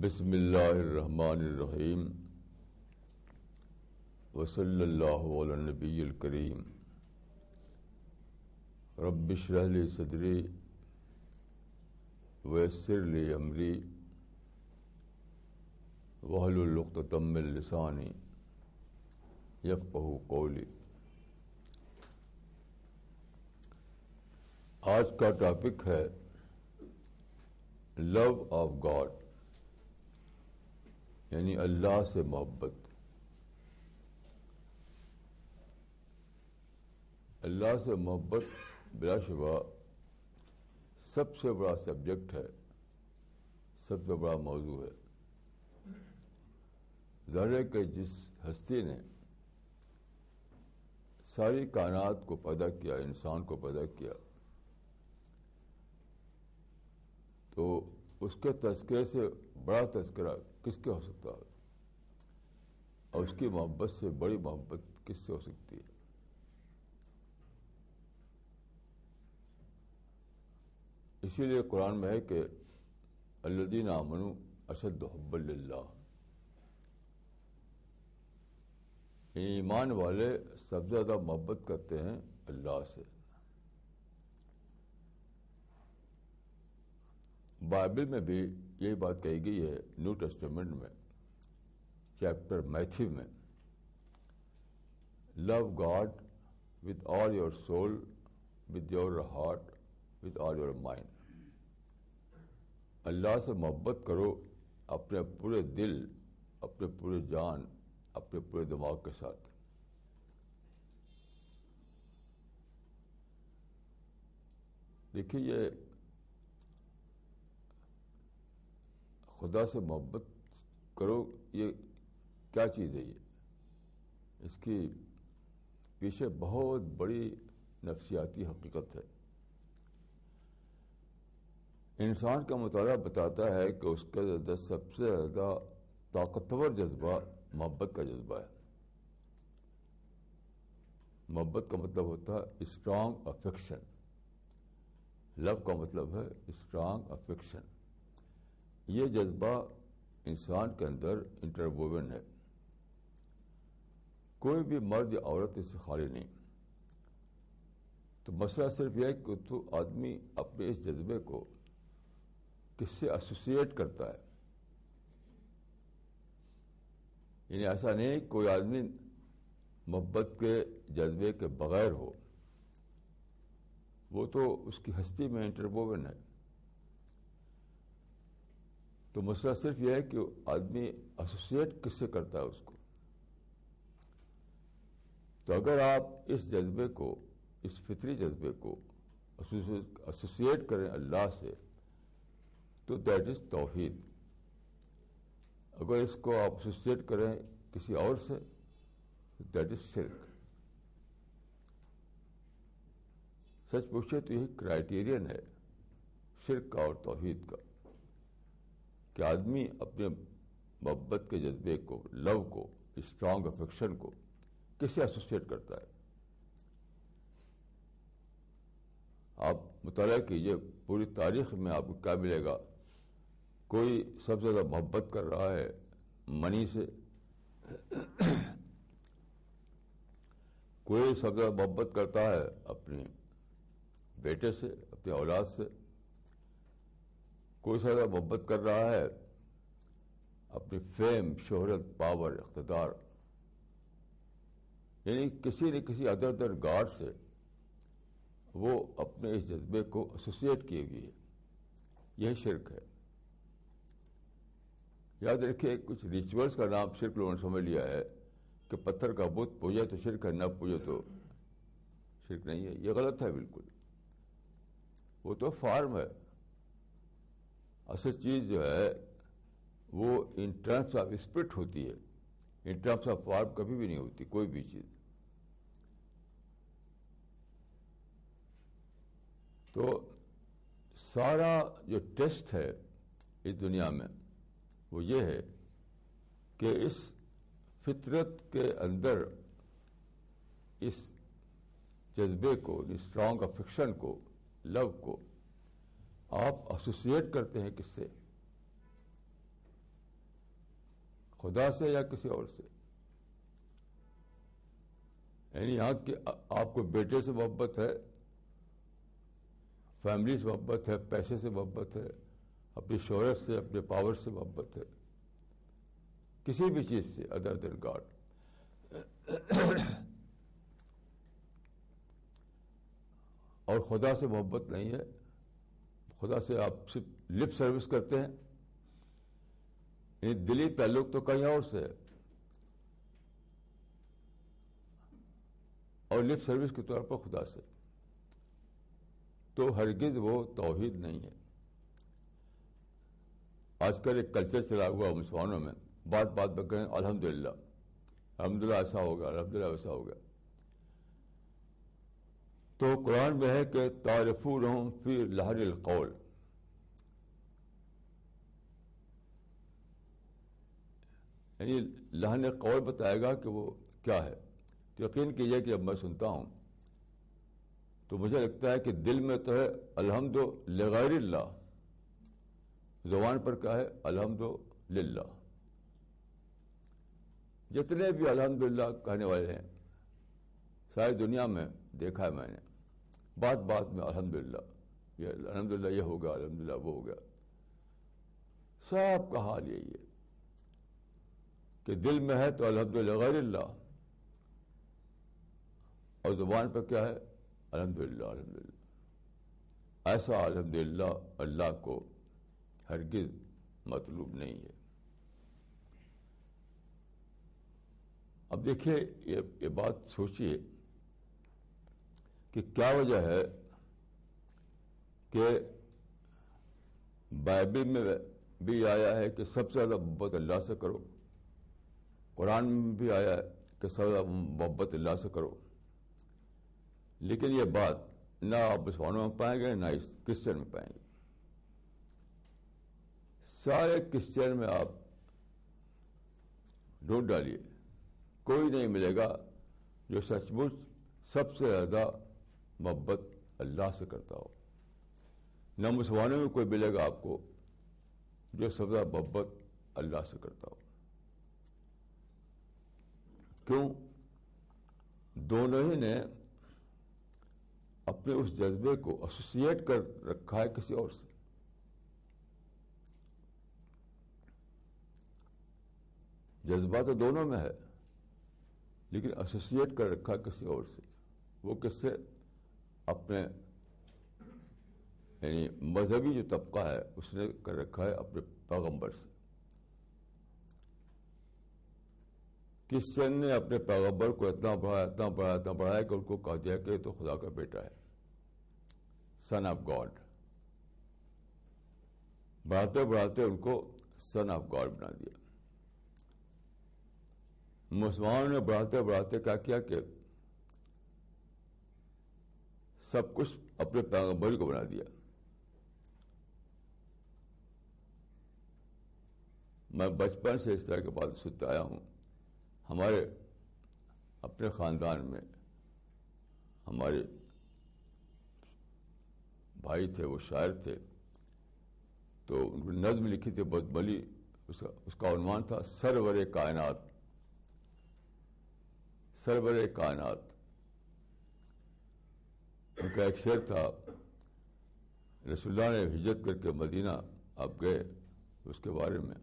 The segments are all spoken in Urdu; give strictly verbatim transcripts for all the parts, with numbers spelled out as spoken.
بسم اللہ الرحمن الرحیم وصلی اللہ علی النبی الکریم رب اشرح لی صدری ویسر لی امری واحلل عقدۃ من لسانی یفقہوا قولی۔ آج کا ٹاپک ہے لو آف گاڈ، یعنی اللہ سے محبت۔ اللہ سے محبت بلا شبہ سب سے بڑا سبجیکٹ ہے، سب سے بڑا موضوع ہے۔ ظاہر ہے کہ جس ہستی نے ساری کائنات کو پیدا کیا، انسان کو پیدا کیا، تو اس کے تذکرے سے بڑا تذکرہ کس کے ہو سکتا ہے، اور اس کی محبت سے بڑی محبت کس سے ہو سکتی ہے؟ اسی لیے قرآن میں ہے کہ الذین آمنوا اشد حبا للہ، ایمان والے سب سے زیادہ محبت کرتے ہیں اللہ سے۔ بائبل میں بھی یہی بات کہی گئی ہے، نیو ٹیسٹمنٹ میں چیپٹر میتھیو میں، love God with all your soul, with your heart, with all your mind۔ اللہ سے محبت کرو اپنے پورے دل، اپنے پورے جان، اپنے پورے دماغ کے ساتھ۔ دیکھیے، یہ خدا سے محبت کرو، یہ کیا چیز ہے؟ یہ اس کی پیچھے بہت بڑی نفسیاتی حقیقت ہے۔ انسان کا مطالعہ بتاتا ہے کہ اس کے اندر سب سے زیادہ طاقتور جذبہ محبت کا جذبہ ہے۔ محبت کا مطلب ہوتا ہے اسٹرانگ افیکشن، لو کا مطلب ہے اسٹرانگ افیکشن۔ یہ جذبہ انسان کے اندر انٹرووون ہے، کوئی بھی مرد یا عورت اس سے خالی نہیں۔ تو مسئلہ صرف یہ ہے کہ تو آدمی اپنے اس جذبے کو کس سے ایسوسیٹ کرتا ہے۔ یعنی ایسا نہیں کہ کوئی آدمی محبت کے جذبے کے بغیر ہو، وہ تو اس کی ہستی میں انٹرووون ہے۔ تو مسئلہ صرف یہ ہے کہ آدمی ایسوسیٹ کس سے کرتا ہے اس کو۔ تو اگر آپ اس جذبے کو، اس فطری جذبے کو ایسوسیٹ کریں اللہ سے، تو دیٹ از توحید۔ اگر اس کو آپ ایسوسیٹ کریں کسی اور سے، دیٹ از شرک۔ سچ پوچھے تو یہی کرائیٹیرین ہے شرک کا اور توحید کا، کہ آدمی اپنے محبت کے جذبے کو، لو کو، اسٹرانگ افیکشن کو کس سے ایسوسیٹ کرتا ہے۔ آپ مطالعہ کیجئے پوری تاریخ میں، آپ کو کیا ملے گا؟ کوئی سب سے زیادہ محبت کر رہا ہے منی سے، کوئی سب سے زیادہ محبت کرتا ہے اپنے بیٹے سے، اپنی اولاد سے، کوئی سب سے زیادہ محبت کر رہا ہے اپنی فیم، شہرت، پاور، اقتدار، یعنی کسی نہ کسی ادر ادر گاڈ سے وہ اپنے اس جذبے کو ایسوسیٹ کیے ہوئے ہے۔ یہی شرک ہے۔ یاد رکھیے، کچھ ریچولس کا نام شرک لوگوں نے سمجھ لیا ہے کہ پتھر کا بت پوجے تو شرک ہے، نہ پوجے تو شرک نہیں ہے۔ یہ غلط ہے بالکل، وہ تو فارم ہے۔ اصل چیز جو ہے وہ ان ٹرمس آف اسپرٹ ہوتی ہے، ان ٹرمس آف فارم کبھی بھی نہیں ہوتی کوئی بھی چیز۔ تو سارا جو ٹیسٹ ہے اس دنیا میں وہ یہ ہے کہ اس فطرت کے اندر اس جذبے کو، اسٹرانگ افیکشن کو، لو کو آپ ایسوسیٹ کرتے ہیں کس سے؟ خدا سے یا کسی اور سے. یعنی یہاں کہ آپ کو بیٹے سے محبت ہے, فیملی سے محبت ہے, پیسے سے محبت ہے, اپنی شہرت سے, اپنے پاور سے محبت ہے, کسی بھی چیز سے ادر دین گاڈ. اور خدا سے محبت نہیں ہے. خدا سے آپ صرف لپ سروس کرتے ہیں, یعنی دلی تعلق تو کہیں اور سے ہے, اور لپ سروس کے طور پر خدا سے, تو ہرگز وہ توحید نہیں ہے. آج کل ایک کلچر چلا ہوا مسلمانوں میں, بات بات میں کہیں الحمدللہ الحمدللہ ایسا ہوگا, الحمدللہ ویسا ہوگا. تو قرآن میں ہے کہ تعرفونہم فی لحن القول, یعنی لحن قول بتائے گا کہ وہ کیا ہے. تو یقین کیجئے کہ جب میں سنتا ہوں تو مجھے لگتا ہے کہ دل میں تو ہے الحمد لغیر اللہ, زبان پر کیا ہے الحمد للہ. جتنے بھی الحمدللہ کہنے والے ہیں ساری دنیا میں دیکھا ہے میں نے, بات بات میں الحمدللہ, یہ الحمدللہ یہ ہوگا, الحمدللہ وہ ہوگا. سب کا حال یہی ہے کہ دل میں ہے تو الحمد لغیر اللہ, اور زبان پہ کیا ہے الحمدللہ الحمدللہ. ایسا الحمدللہ اللہ کو ہرگز مطلوب نہیں ہے. اب دیکھیے یہ, یہ بات سوچیے کہ کیا وجہ ہے کہ بائبل میں بھی آیا ہے کہ سب سے زیادہ محبت اللہ سے کرو, قرآن میں بھی آیا ہے کہ سب سے زیادہ محبت اللہ سے کرو, لیکن یہ بات نہ آپ مسلمانوں میں پائیں گے نہ اس کرسچن میں پائیں گے. سارے کرسچن میں آپ ڈھونڈ ڈالیے, کوئی نہیں ملے گا جو سچ مچ سب سے زیادہ محبت اللہ سے کرتا ہو. نہ مسلمانوں میں کوئی ملے گا آپ کو جو سب سے زیادہ محبت اللہ سے کرتا ہو. کیوں؟ دونوں ہی نے اپنے اس جذبے کو ایسوسیٹ کر رکھا ہے کسی اور سے. جذبہ تو دونوں میں ہے لیکن ایسوسیٹ کر رکھا ہے کسی اور سے. وہ کس سے؟ اپنے یعنی مذہبی جو طبقہ ہے اس نے کر رکھا ہے اپنے پیغمبر سے. کرسچن نے اپنے پیغمبر کو اتنا بڑھایا اتنا بڑھایا اتنا بڑھایا کہ ان کو کہا دیا کہ تو خدا کا بیٹا ہے, سن آف گاڈ. بڑھاتے بڑھاتے ان کو سن آف گاڈ بنا دیا. مسلمانوں نے بڑھاتے بڑھاتے کیا کیا کہ سب کچھ اپنے پیغمبر کو بنا دیا. میں بچپن سے اس طرح کی بات سنتا آیا ہوں. ہمارے اپنے خاندان میں ہمارے بھائی تھے, وہ شاعر تھے, تو ان کو نظم لکھی تھی بہت بلی, اس کا اس کا عنوان تھا سرور کائنات. سرور کائنات ان کا ایک شعر تھا, رسول اللہ نے ہجرت کر کے مدینہ آپ گئے, اس کے بارے میں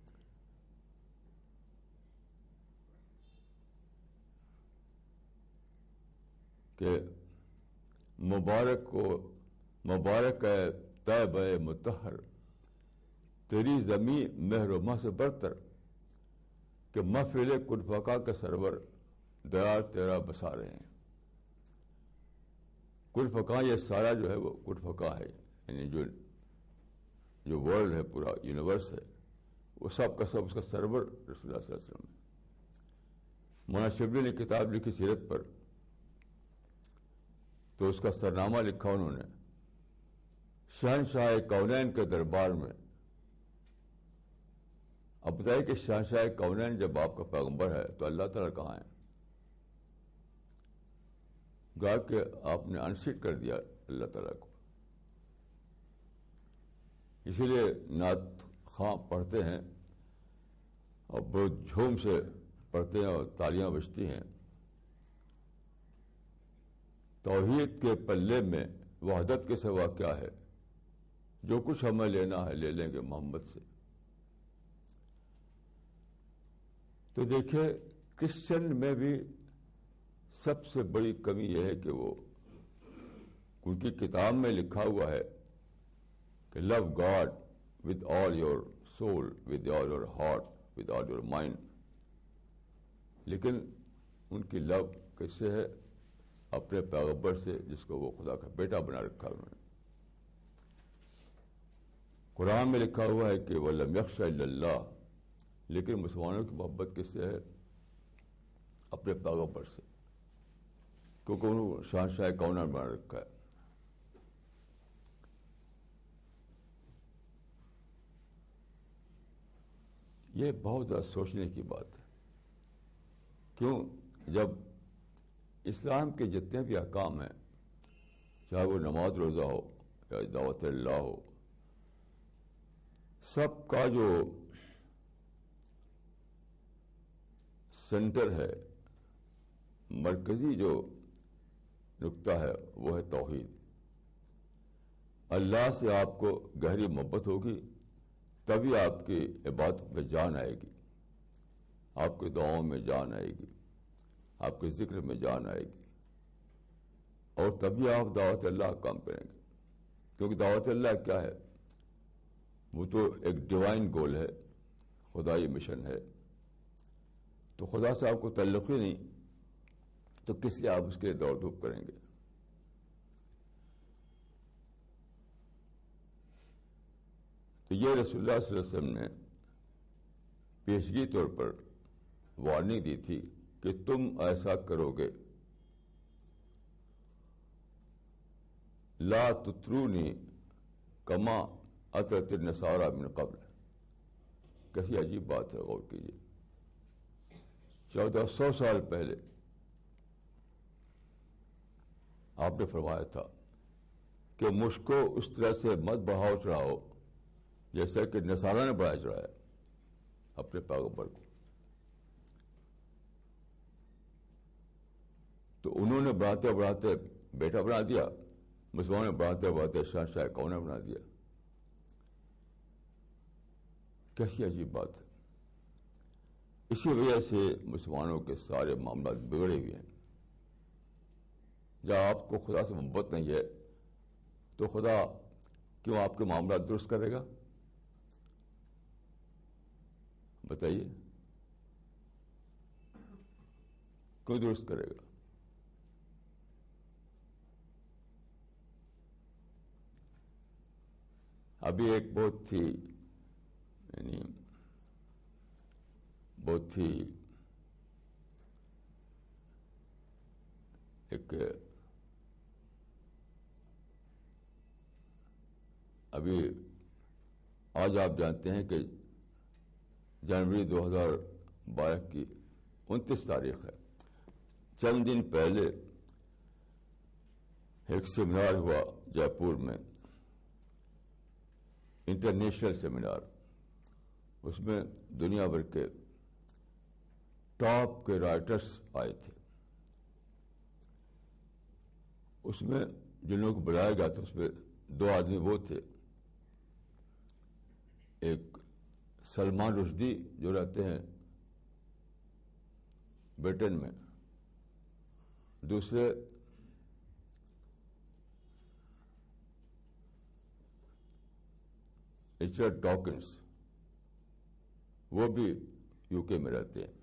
کہ مبارک کو مبارک ہے طیبہ مطہر, تیری زمین مہر و ماہ سے برتر, کہ محفل کن فقا کے سرور دیار تیرا بسا رہے ہیں. کن فقا یہ سارا جو ہے وہ کن فقا ہے, یعنی جو جو ورلڈ ہے, پورا یونیورس ہے, وہ سب کا سب اس کا سرور رسول اللہ صلی اللہ علیہ وسلم ہے. مولانا شبلی نے کتاب لکھی سیرت پر, تو اس کا سرنامہ لکھا انہوں نے شہنشاہ کونین کے دربار میں. اب بتائیے کہ شہنشاہ کونین جب آپ کا پیغمبر ہے تو اللہ تعالیٰ کہاں ہے؟ گا کہ آپ نے انسیٹ کر دیا اللہ تعالیٰ کو. اسی لیے نعت خواں پڑھتے ہیں اور بہت جھوم سے پڑھتے ہیں اور تالیاں بجتی ہیں. توحید کے پلے میں وحدت کے سوا کیا ہے؟ جو کچھ ہمیں لینا ہے لے لیں گے محمد سے. تو دیکھیں کرسچن میں بھی سب سے بڑی کمی یہ ہے کہ وہ ان کی کتاب میں لکھا ہوا ہے کہ love God with all your soul, with all your heart, with all your mind. لیکن ان کی لو کس سے ہے؟ اپنے پیغمبر سے جس کو وہ خدا کا بیٹا بنا رکھا ہے انہوں نے. قرآن میں لکھا ہوا ہے کہ وَلَمْ يَخْشَ إِلَّا اللَّهَ. لیکن مسلمانوں کی محبت کس سے ہے؟ اپنے پیغمبر سے, کیونکہ انہوں نے شہنشاہ کونین بنا رکھا ہے. یہ بہت زیادہ سوچنے کی بات ہے. کیوں؟ جب اسلام کے جتنے بھی احکام ہیں, چاہے وہ نماز روزہ ہو یا دعوت اللہ ہو, سب کا جو سینٹر ہے, مرکزی جو نقطہ ہے, وہ ہے توحید. اللہ سے آپ کو گہری محبت ہوگی تبھی آپ کی عبادت میں جان آئے گی, آپ کی دعاؤں میں جان آئے گی, آپ کے ذکر میں جان آئے گی, اور تبھی آپ دعوت اللہ کام کریں گے. کیونکہ دعوت اللہ کیا ہے؟ وہ تو ایک ڈیوائن گول ہے, خدائی مشن ہے. تو خدا سے آپ کو تعلق ہی نہیں تو کس لیے آپ اس کے لیے دوڑ دھوپ کریں گے؟ تو یہ رسول اللہ صلی اللہ علیہ وسلم نے پیشگی طور پر وارننگ دی تھی کہ تم ایسا کرو گے, لا تطرونی کما اطرت النصارى من قبل. کیسی عجیب بات ہے, غور کیجیے. چودہ سو سال پہلے آپ نے فرمایا تھا کہ مجھ کو اس طرح سے مت بڑھاؤ چڑھاؤ جیسا کہ نصارہ نے بڑھایا چڑھایا اپنے پیغمبر کو. تو انہوں نے بڑھاتے بڑھاتے بیٹا بنا دیا, مسلمانوں نے بڑھاتے بڑھاتے شہنشاہ کون بنا دیا. کیسی عجیب بات ہے. اسی وجہ سے مسلمانوں کے سارے معاملات بگڑے ہوئے ہیں. جب آپ کو خدا سے محبت نہیں ہے تو خدا کیوں آپ کے معاملات درست کرے گا؟ بتائیے, کیوں درست کرے گا؟ ابھی ایک بہت تھی یعنی بہت ہی ایک ابھی آج آپ جانتے ہیں کہ جنوری دو ہزار بارہ کی انتیس تاریخ ہے. چند دن پہلے ایک سیمینار ہوا جے پور میں, انٹرنیشنل سیمینار. اس میں دنیا بھر کے ٹاپ کے رائٹرس آئے تھے. اس میں جن لوگوں کو بلایا گیا تھا اس میں دو آدمی وہ تھے, ایک سلمان رشدی جو رہتے ہیں برٹن میں, دوسرے رچرڈ ڈاکنس, وہ بھی یو کے میں رہتے ہیں.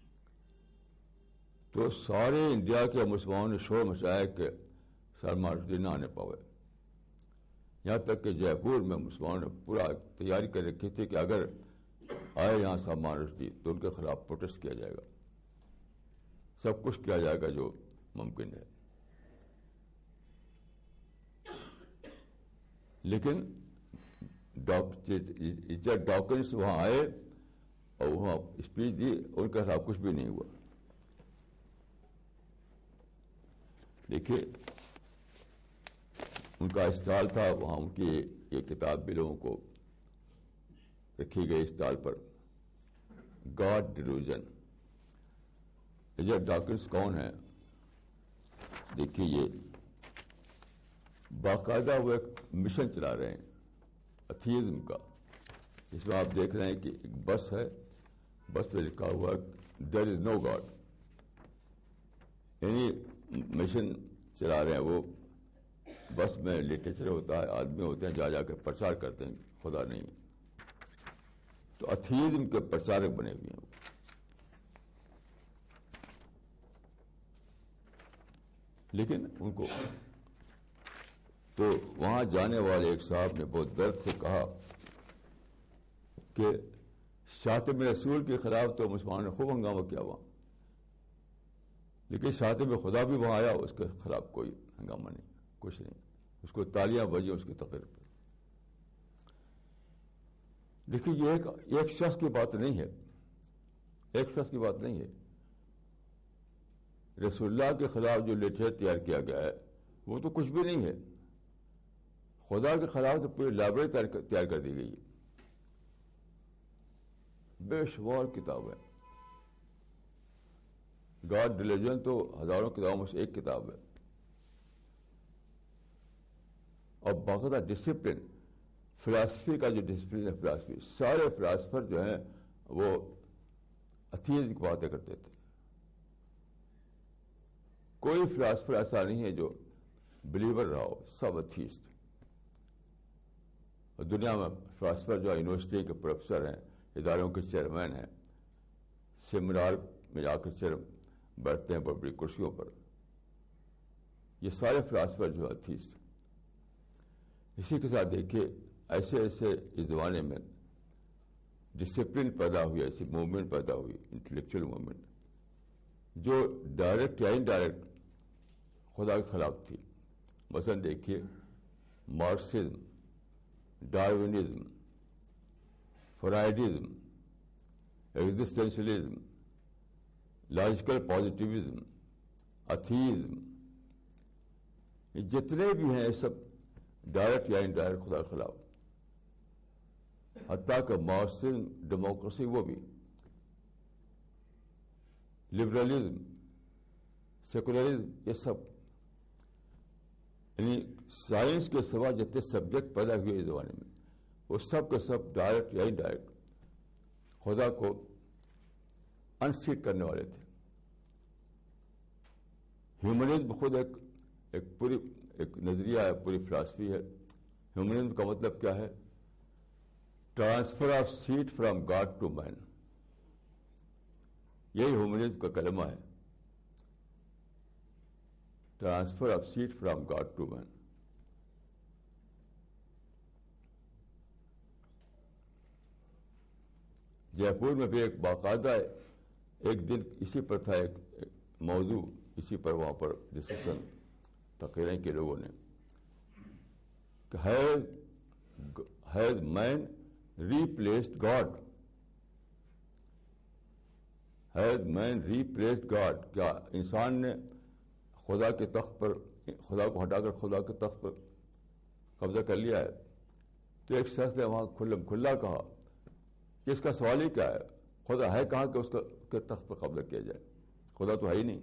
تو سارے انڈیا کے مسلمانوں نے شور مچایا کہ سلمان رشدی نہ آنے پاوے. یہاں تک کہ جے پور میں مسلمانوں نے پورا تیاری کر رکھی تھی کہ اگر آئے یہاں سلمان رشدی تو ان کے خلاف پروٹیسٹ کیا جائے گا, سب کچھ کیا جائے گا جو ممکن ہے. لیکن رچرڈ ڈاکنس وہاں آئے اور وہاں اسپیچ دی, ان کے خلاف کچھ بھی نہیں ہوا. دیکھیے ان کا اسٹال تھا وہاں, ان کی یہ کتاب بھی لوگوں کو رکھی گئی اسٹال پر, گاڈ ڈیلوژن. یہ ڈاکنس کون ہیں؟ دیکھیے، یہ باقاعدہ وہ ایک مشن چلا رہے ہیں ایتھیزم کا. اس میں آپ دیکھ رہے ہیں کہ ایک بس ہے، بس پہ لکھا ہوا ہے دیر از نو گاڈ. یعنی مشن چلا رہے ہیں وہ. بس میں لٹریچر ہوتا ہے، آدمی ہوتے ہیں جا جا کے پرچار کرتے ہیں خدا نہیں. تو ایتھیزم کے پرچارک بنے ہوئے ہیں وہ. لیکن ان کو تو وہاں جانے والے ایک صاحب نے بہت درد سے کہا کہ شاتم رسول کے خلاف تو مسلمانوں نے خوب ہنگامہ کیا وہاں، لیکن شاتم خدا بھی وہاں آیا، اس کے خلاف کوئی ہنگامہ نہیں، کچھ نہیں. اس کو تالیاں بجی اس کی تقریر پہ. دیکھیے، یہ ایک ایک شخص کی بات نہیں ہے، ایک شخص کی بات نہیں ہے. رسول اللہ کے خلاف جو لٹریچر تیار کیا گیا ہے وہ تو کچھ بھی نہیں ہے. خدا کے خلاف تو پوری لائبریری تیار کر دی گئی ہے، بے شمار کتاب ہے. گاڈ ڈیلیجن تو ہزاروں کتابوں میں سے ایک کتاب ہے. اور باقاعدہ ڈسپلن، فلاسفی کا جو ڈسپلن ہے، فلاسفی سارے فلاسفر جو ہیں وہ ایتھیزم کی باتیں کرتے تھے. کوئی فلاسفر ایسا نہیں ہے جو بلیور رہا ہو، سب ایتھیسٹ. اور دنیا میں فلاسفر جو یونیورسٹی کے پروفیسر ہیں، اداروں کے چیئرمین ہیں، سیمینار میں جا کر چیئر بیٹھتے ہیں بڑی بڑی کرسیوں پر، یہ سارے فلاسفر جو ایتھیسٹ. اسی کے ساتھ دیکھیے، ایسے ایسے اس زمانے میں ڈسپلن پیدا ہوئی، ایسی موومنٹ پیدا ہوئی، انٹلیکچوئل موومنٹ، جو ڈائریکٹ یا انڈائریکٹ خدا کے خلاف تھی. مثلا دیکھیے، Marxism, Darwinism, Freudism, existentialism, logical positivism, atheism, جتنے بھی ہیں سب ڈائریکٹ یا انڈائریکٹ خدا کے خلاف. حتیٰ کہ مارکسزم، ڈیموکریسی، وہ بھی، لبرلزم، سیکولرزم، یہ سب، یعنی سائنس کے سوا جتنے سبجیکٹ پیدا ہوئے اس زمانے میں وہ سب کے سب ڈائریکٹ یا انڈائریکٹ خدا کو انسیٹ کرنے والے تھے. ہیومنزم خود ایک ایک پوری ایک نظریہ ہے، پوری فلاسفی ہے. ہیومنزم کا مطلب کیا ہے؟ Transfer of seat from God to man. یہی ہیومنزم کا کلمہ ہے، transfer of seat from God to man. Jaipur میں بھی ایک باقاعدہ ایک دن اسی پر تھا، ایک موضوع اسی پر وہاں پر ڈسکشن تقریریں کے لوگوں نے کہ has man replaced God, has man replaced God. کیا انسان نے خدا کے تخت پر، خدا کو ہٹا کر خدا کے تخت پر قبضہ کر لیا ہے؟ تو ایک شخص نے وہاں کھلم کھلا کہا کہ اس کا سوال ہی کیا ہے، خدا ہے کہاں کہ اس کا کے تخت پر قبضہ کیا جائے؟ خدا تو ہے ہی نہیں.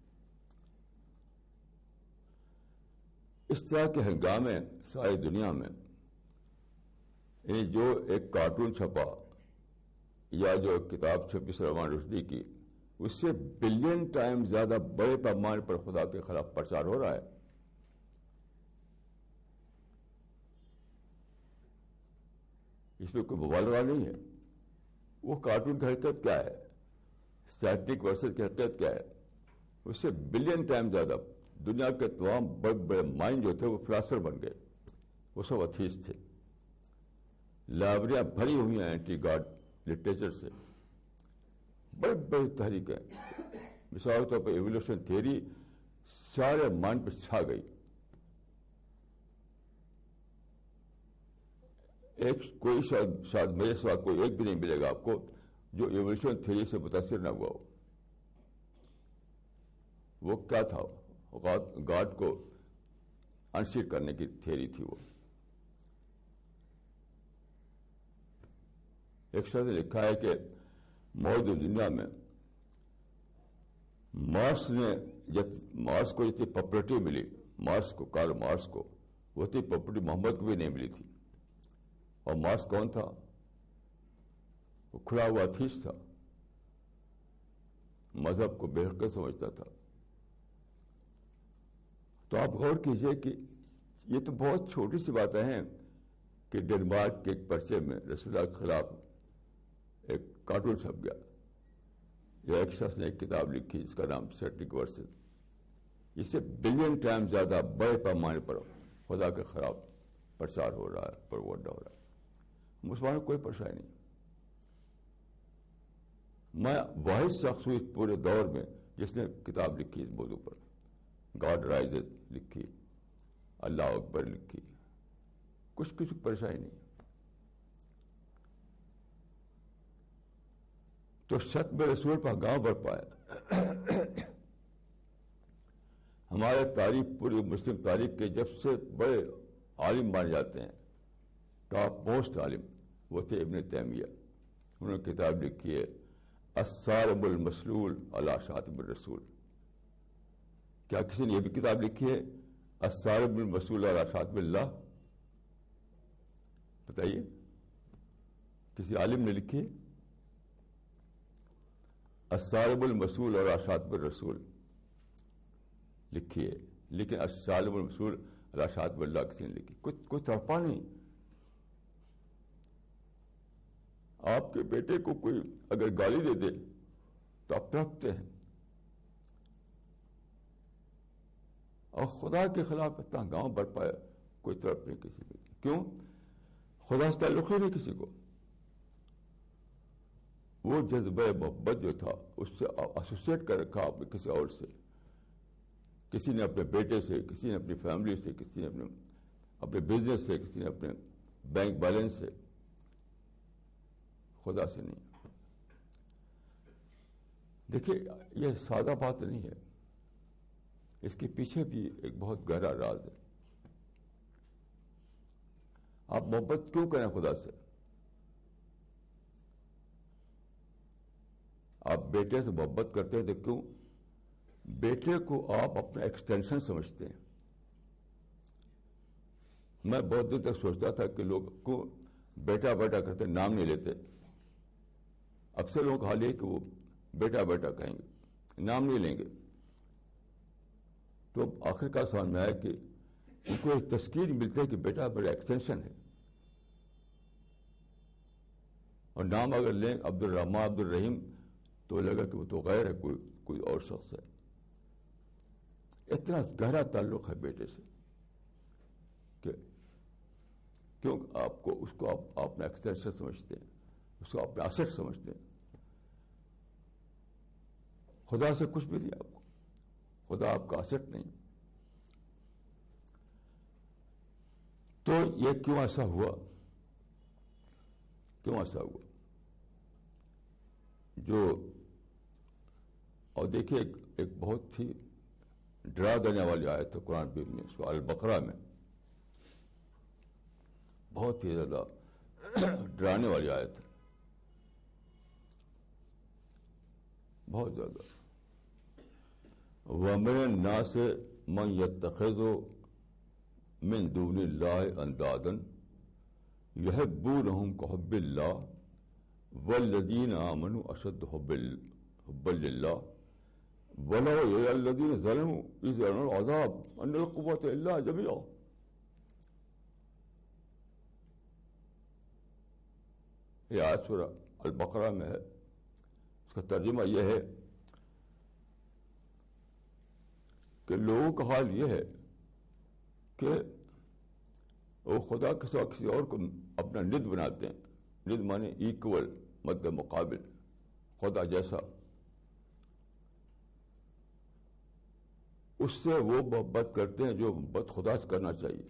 اس طرح کے ہنگامے ساری دنیا میں، یعنی جو ایک کارٹون چھپا یا جو کتاب چھپی سلمان رشدی کی، اس سے بلین ٹائم زیادہ بڑے پیمانے پر خدا کے خلاف پرچار ہو رہا ہے. اس میں کوئی مبالغہ نہیں ہے. وہ کارٹون کی حقیقت کیا ہے، اسٹیٹک ورسز کی حقیقت کیا ہے، اس سے بلین ٹائم زیادہ. دنیا کے تمام بڑے بڑے مائنڈ جو تھے وہ فلاسفر بن گئے، وہ سب ایتھیسٹ تھے. لائبریریاں بھری ہوئی ہیں اینٹی گاڈ لٹریچر سے، بڑے بڑی تحریکیں. مثال کے طور پر ایوولوشن تھیوری سارے مائنڈ پہ چھا گئی. ایک کوئی شاید شاید میرے سوا کوئی ایک بھی نہیں ملے گا آپ کو جو ایوولوشن تھیوری سے متاثر نہ ہوا ہو. وہ کیا تھا؟ گاڈ کو انسیٹ کرنے کی تھیوری تھی. وہ ایک شخص نے لکھا ہے کہ موجود دنیا میں مارکس نے جت مارکس کو جتنی پاپولرٹی ملی، مارکس کو کارل مارکس کو اتنی پاپولرٹی محمد کو بھی نہیں ملی تھی. اور مارکس کون تھا؟ وہ کھلا ہوا ایتھیسٹ تھا، مذہب کو بے حقیقت سمجھتا تھا. تو آپ غور کیجئے کہ یہ تو بہت چھوٹی سی باتیں ہیں کہ ڈنمارک کے ایک پرچے میں رسول اللہ کے خلاف ایک کارٹون چھپ گیا، یا ایک شخص نے ایک کتاب لکھی جس کا نام سیٹرک ورسز. اس سے بلین ٹائم زیادہ بڑے پیمانے پر خدا کے خلاف پرچار ہو رہا ہے، پروپیگنڈا ہو رہا ہے. مسلمانوں کو کوئی پریشانی نہیں. میں واحد شخص ہوں اس پورے دور میں جس نے کتاب لکھی اس موضوع پر. گاڈ رائزز لکھی، اللہ اکبر لکھی، کچھ کچھ پریشانی نہیں. تو شتم رسول پر گاؤں بڑھ پایا. ہمارے تاریخ، پوری مسلم تاریخ کے جب سے بڑے عالم مانے جاتے ہیں، ٹاپ موسٹ عالم، وہ تھے ابن تیمیہ. انہوں نے کتاب لکھی ہے الصارم المسلول علی شاتم الرسول. کیا کسی نے یہ بھی کتاب لکھی ہے الصارم المسلول علی شاتم اللہ؟ بتائیے، کسی عالم نے لکھی ہے؟ الصارم المسلول علی شاتم الرسول لکھی ہے، لیکن الصارم المسلول علی شاتم اللہ کسی نے لکھی. کچھ کوئی تڑپا نہیں. آپ کے بیٹے کو کوئی اگر گالی دے دے تو آپ تڑپتے ہیں، اور خدا کے خلاف اتنا گاؤں بڑھ پایا، کوئی تڑپ نہیں کسی کو. کیوں؟ خدا سے تعلق ہی نہیں کسی کو. وہ جذبہ محبت جو تھا اس سے ایسوسیٹ کر رکھا آپ نے کسی اور سے. کسی نے اپنے بیٹے سے، کسی نے اپنی فیملی سے، کسی نے اپنے اپنے بزنس سے، کسی نے اپنے بینک بیلنس سے، خدا سے نہیں. دیکھیے یہ سادہ بات نہیں ہے، اس کے پیچھے بھی ایک بہت گہرا راز ہے. آپ محبت کیوں کریں خدا سے؟ آپ بیٹے سے محبت کرتے ہیں تو کیوں؟ بیٹے کو آپ اپنا ایکسٹینشن سمجھتے ہیں. میں بہت دن تک سوچتا تھا کہ لوگ کو بیٹا بیٹا کرتے نام نہیں لیتے. اکثر لوگوں کا حال یہ کہ وہ بیٹا بیٹا کہیں گے، نام نہیں لیں گے. تو آخر کا سمجھ میں آیا کہ ان کو ایک تذکیر ملتا ہے کہ بیٹا بڑا ایکسٹینشن ہے. اور نام اگر لیں عبد الرحمان، عبد الرحیم، تو لگا کہ وہ تو غیر ہے، کوئی کوئی اور شخص ہے. اتنا گہرا تعلق ہے بیٹے سے کہ کیوں آپ کو اس کو آپ اپنا ایکسٹینشن سمجھتے ہیں، اس کو اپنا ایسٹ سمجھتے ہیں. خدا سے کچھ بھی نہیں آپ کو، خدا آپ کا ایسٹ نہیں. تو یہ کیوں ایسا ہوا؟ کیوں ایسا ہوا؟ جو اور دیکھیے ایک, ایک بہت ہی ڈرا دینے والی آیت ہے قرآن پاک میں، سورہ البقرہ میں، بہت ہی زیادہ ڈرانے والی آیت ہے، بہت زیادہ. وَمِنَ النَّاسِ مَن يَتَّخِذُ مِن دُونِ اللَّهِ أَندَادًا يُحِبُّونَهُمْ كَحُبِّ اللَّهِ وَالَّذِينَ آمَنُوا أَشَدُّ حُبًّا لِلَّهِ وَلَوْ يَرَى الَّذِينَ ظَلَمُوا إِذْ يَرَوْنَ الْعَذَابَ أَنَّ الْقُوَّةَ لِلَّهِ جَمِيعًا. یہ آیت سورہ البقرہ میں ہے. اس کا ترجمہ یہ ہے کہ لوگوں کا حال یہ ہے کہ وہ خدا کے سوا کسی اور کو اپنا ند بناتے ہیں. ند مانے ایکول، مد مقابل، خدا جیسا. اس سے وہ محبت کرتے ہیں جو محبت خدا سے کرنا چاہیے.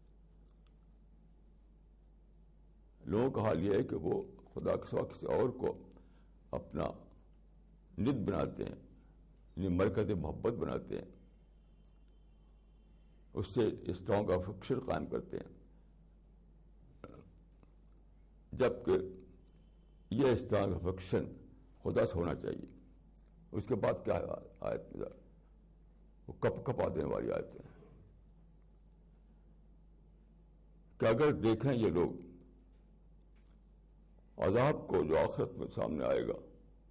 لوگوں کا حال یہ ہے کہ وہ خدا کے سوا کسی اور کو اپنا ند بناتے ہیں، یعنی مرکز محبت بناتے ہیں، اس سے اسٹرانگ افیکشن قائم کرتے ہیں. جبکہ یہ اسٹرانگ افیکشن خدا سے ہونا چاہیے. اس کے بعد کیا ہے آیت میں وہ کپ کپا دینے والی آیتیں ہیں کہ اگر دیکھیں یہ لوگ عذاب کو جو آخرت میں سامنے آئے گا،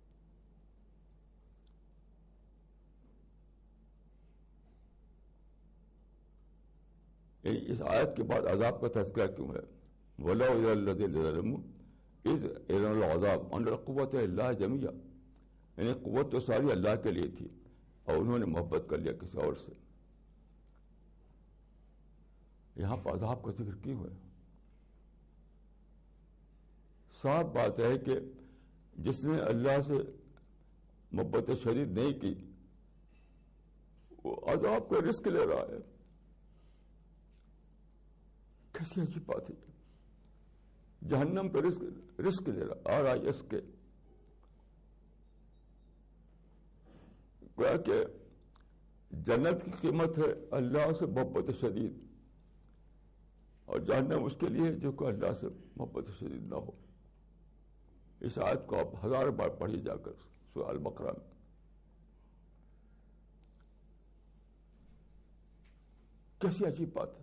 اس آیت کے بعد عذاب کا تذکرہ کیوں ہے؟ وَلَوْ إِذَا الَّذِينَ ظَلَمُوا إِذْ يَرَوْنَ الْعَذَابَ أَنَّ الْقُوَّةَ لِلَّهِ جَمِيعًا، یعنی قوت تو ساری اللہ کے لیے تھی اور انہوں نے محبت کر لیا کسی اور سے. یہاں پر عذاب کا ذکر کیوں ہے؟ صاف بات ہے کہ جس نے اللہ سے محبت شدید نہیں کی وہ عذاب کا رزق لے رہا ہے. کیسی عجیب بات ہے، جہنم کا رزق رزق لے رہا، آر آئی ایس کے. گویا کہ جنت کی قیمت ہے اللہ سے محبت شدید، اور جہنم اس کے لیے جو کہ اللہ سے محبت شدید نہ ہو. اس آیت کو آپ ہزار بار پڑھیے جا کر سورہ البقرہ میں. کیسی عجیب بات ہے.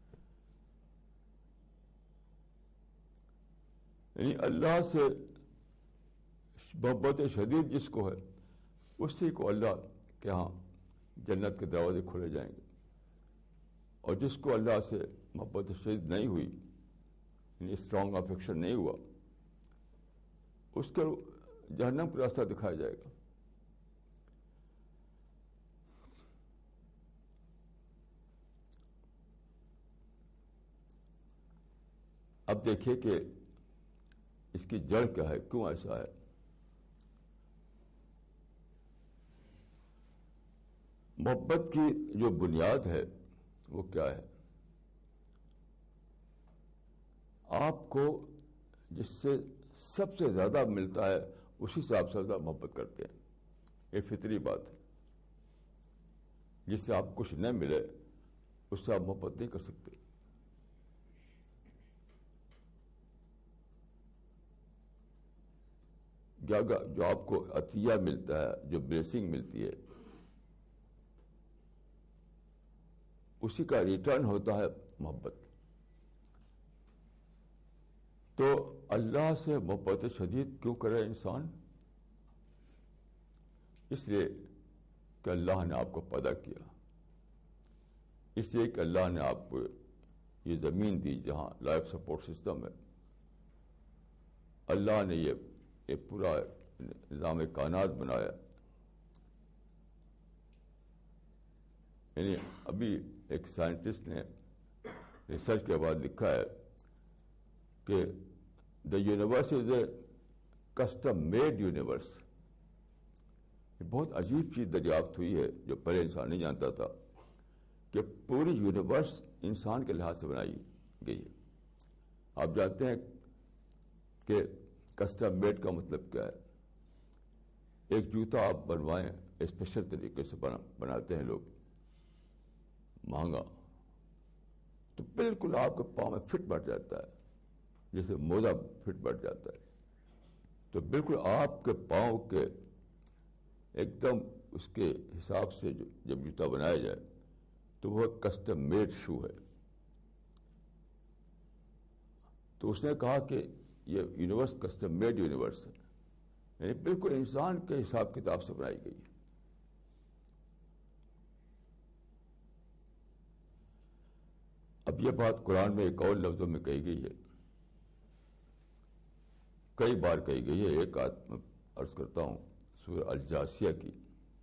یعنی اللہ سے محبت شدید جس کو ہے اسی کو اللہ کے ہاں جنت کے دروازے کھولے جائیں گے، اور جس کو اللہ سے محبت شدید نہیں ہوئی، یعنی اسٹرانگ افیکشن نہیں ہوا، اس کو جہنم کا راستہ دکھایا جائے گا. اب دیکھیے کہ اس کی جڑ کیا ہے، کیوں ایسا ہے. محبت کی جو بنیاد ہے وہ کیا ہے؟ آپ کو جس سے سب سے زیادہ ملتا ہے اسی سے آپ سب سے زیادہ محبت کرتے ہیں. یہ فطری بات ہے. جس سے آپ کچھ نہ ملے اس سے آپ محبت نہیں کر سکتے. جو آپ کو عطیہ ملتا ہے، جو بلیسنگ ملتی ہے، اسی کا ریٹرن ہوتا ہے محبت. تو اللہ سے محبت شدید کیوں کرے انسان؟ اس لیے کہ اللہ نے آپ کو پیدا کیا، اس لیے کہ اللہ نے آپ کو یہ زمین دی جہاں لائف سپورٹ سسٹم ہے. اللہ نے یہ ایک پورا نظام کائنات بنایا. یعنی ابھی ایک سائنٹسٹ نے ریسرچ کے بعد لکھا ہے کہ the universe is a custom made universe. یہ بہت عجیب چیز دریافت ہوئی ہے جو پہلے انسان نہیں جانتا تھا، کہ پوری یونیورس انسان کے لحاظ سے بنائی گئی ہے. آپ جانتے ہیں کہ کسٹم میڈ کا مطلب کیا ہے؟ ایک جوتا آپ بنوائیں اسپیشل طریقے سے بنا بناتے ہیں لوگ، مہنگا، تو بالکل آپ کے پاؤں میں فٹ بیٹھ جاتا ہے، جیسے موزہ فٹ بیٹھ جاتا ہے. تو بالکل آپ کے پاؤں کے ایک دم اس کے حساب سے جو جب جوتا بنایا جائے تو وہ کسٹم میڈ شو ہے. تو اس نے کہا کہ یہ یونیورس کسٹم میڈ یونیورس ہے، یعنی بالکل انسان کے حساب کتاب سے بنائی گئی ہے. اب یہ بات قرآن میں ایک اور لفظوں میں کہی گئی ہے، کئی بار کہی گئی ہے. ایک آیت میں عرض کرتا ہوں سورہ الجاثیہ کی،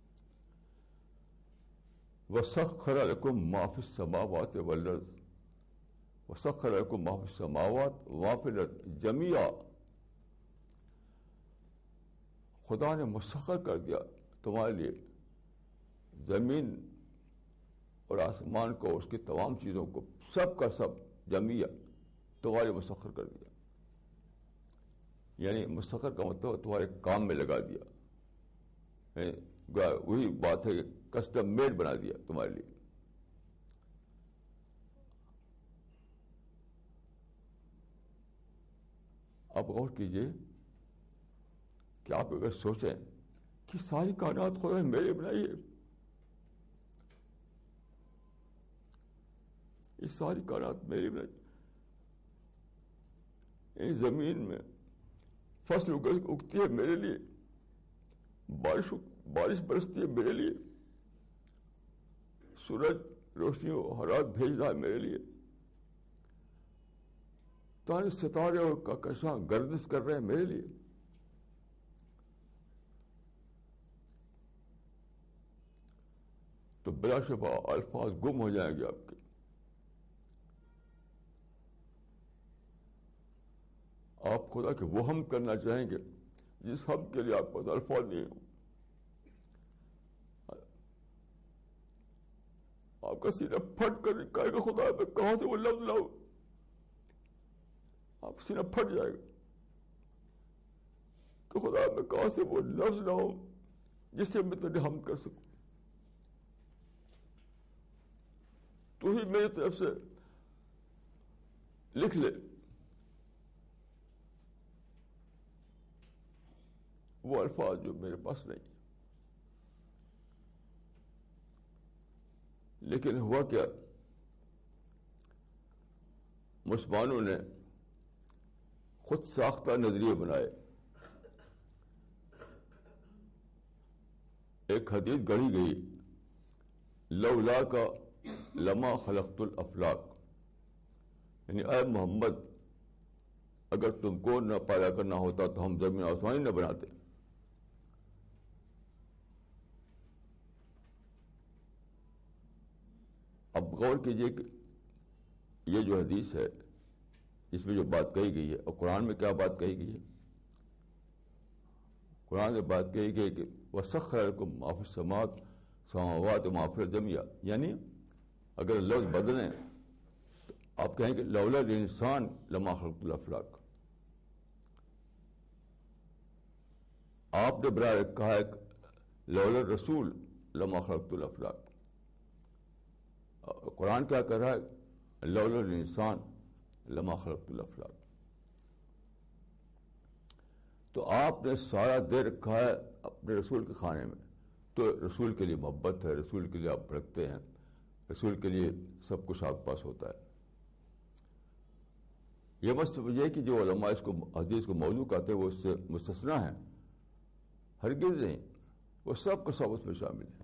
وَسَخَّرَ لَكُم مَّا فِي السَّمَاوَاتِ وَالْأَرْضِ وَسَخَّرَ لَكُم مَّا فِي السَّمَاوَاتِ وَمَا فِي الْأَرْضِ جَمِيعًا. خدا نے مسخر کر دیا تمہارے لیے زمین اور آسمان کو، اس کی تمام چیزوں کو، سب کا سب جميعا تمہارے مسخر کر دیا. یعنی مسخر کا مطلب تمہارے کام میں لگا دیا. وہی بات ہے کہ کسٹم میڈ بنا دیا تمہارے لیے. آپ غور کیجئے کہ آپ اگر سوچیں کہ ساری کائنات خدا نے میرے بنائی ہے، یہ ساری کائنات میری بنائی، اس زمین میں فصل اگتی ہے میرے لیے، بارش بارش برستی ہے میرے لیے، سورج روشنی و حرارت بھیج رہا ہے میرے لیے، تانے ستارے اور کہکشاں گردش کر رہے ہیں میرے لیے. تو بلا شبہ الفاظ گم ہو جائیں گے آپ کے. آپ خدا کے وہ ہم کرنا چاہیں گے جس ہم کے لیے آپ کو الفاظ نہیں ہوں. آپ کا سینہ پھٹ کر کہے گا خدا میں کہاں سے وہ لفظ لاؤں، آپ سینہ پھٹ جائے گا کہ خدا میں کہاں سے وہ لفظ لاؤں جس سے میں تجھے ہم کر سکوں. تو ہی میری طرف سے لکھ لے وہ الفاظ جو میرے پاس نہیں. لیکن ہوا کیا، مسلمانوں نے خود ساختہ نظریے بنائے. ایک حدیث گڑھی گئی، لولا کا لما خلقت الافلاق، یعنی اے محمد اگر تم کو نہ پیدا کرنا ہوتا تو ہم زمین آسمان ہی نہ بناتے. اب غور کیجئے کہ یہ جو حدیث ہے اس میں جو بات کہی گئی ہے، اور قرآن میں کیا بات کہی گئی ہے. قرآن میں بات کہی گئی کہ وَسَخَّرَ لَكُم مَّا فِي السَّمَاوَاتِ وَمَا فِي الْأَرْضِ جَمِيعًا، یعنی اگر لفظ بدلیں تو آپ کہیں کہ لولا الانسان لما خلقت الافلاق. آپ نے برائے کہا ہے لولا الرسول لما خلقت الافلاق. قرآن کیا کہہ رہا ہے، لولا الانسان لما خلقت الافلاق. تو آپ نے سارا دے رکھا ہے اپنے رسول کے کھانے میں. تو رسول کے لیے محبت ہے، رسول کے لیے آپ رکھتے ہیں، رسول کے لیے سب کچھ آپ کے پاس ہوتا ہے. یہ مت سمجھیے کہ جو علماء اس کو حدیث کو موضوع کہتے ہیں وہ اس سے مستثنا ہیں، ہرگز نہیں، وہ سب کو سب اس میں شامل ہیں.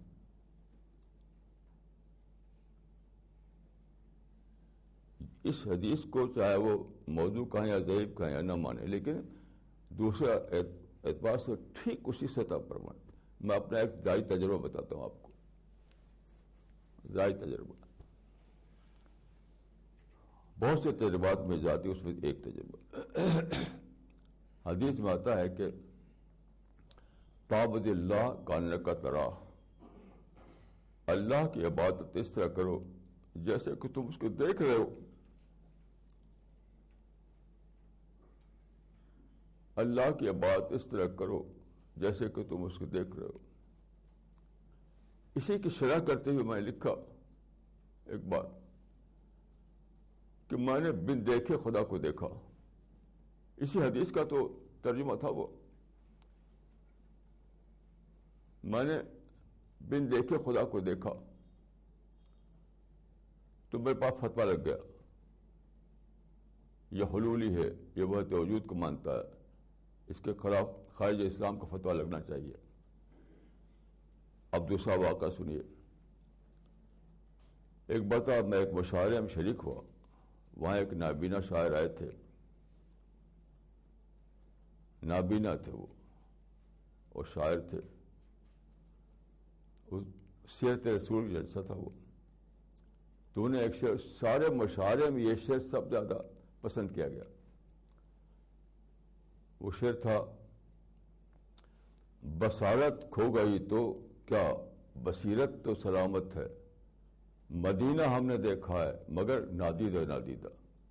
اس حدیث کو چاہے وہ موضوع کہیں یا ضعیف کہیں یا نہ مانے، لیکن دوسرا اعتبار سے ٹھیک اسی سطح پر مانے. میں اپنا ایک ذاتی تجربہ بتاتا ہوں آپ کو، ذاتی تجربہ. بہت سے تجربات میں ذاتی، اس میں ایک تجربہ. حدیث میں آتا ہے کہ تعبد اللہ کانک تراہ، اللہ کی عبادت اس طرح کرو جیسے کہ تم اس کو دیکھ رہے ہو. اللہ کی عبادت اس طرح کرو جیسے کہ تم اس کو دیکھ رہے ہو. اسی کی شرح کرتے ہوئے میں نے لکھا ایک بار کہ میں نے بن دیکھے خدا کو دیکھا. اسی حدیث کا تو ترجمہ تھا وہ. میں نے بن دیکھے خدا کو دیکھا تو میرے پاس فتویٰ لگ گیا، یہ حلولی ہے، یہ وحدت وجود کو مانتا ہے، اس کے خلاف خارج اسلام کا فتویٰ لگنا چاہیے. اب دوسرا واقعہ سنیے. ایک بتا میں ایک مشاعرے میں شریک ہوا، وہاں ایک نابینا شاعر آئے تھے. نابینا تھے وہ اور شاعر تھے. سیرت رسول جلسہ تھا وہ. تو انہیں ایک شعر، سارے مشاعرے میں یہ شعر سب زیادہ پسند کیا گیا. وہ شعر تھا، بصارت کھو گئی تو کیا بصیرت تو سلامت ہے، مدینہ ہم نے دیکھا ہے مگر نادیدہ نادیدہ.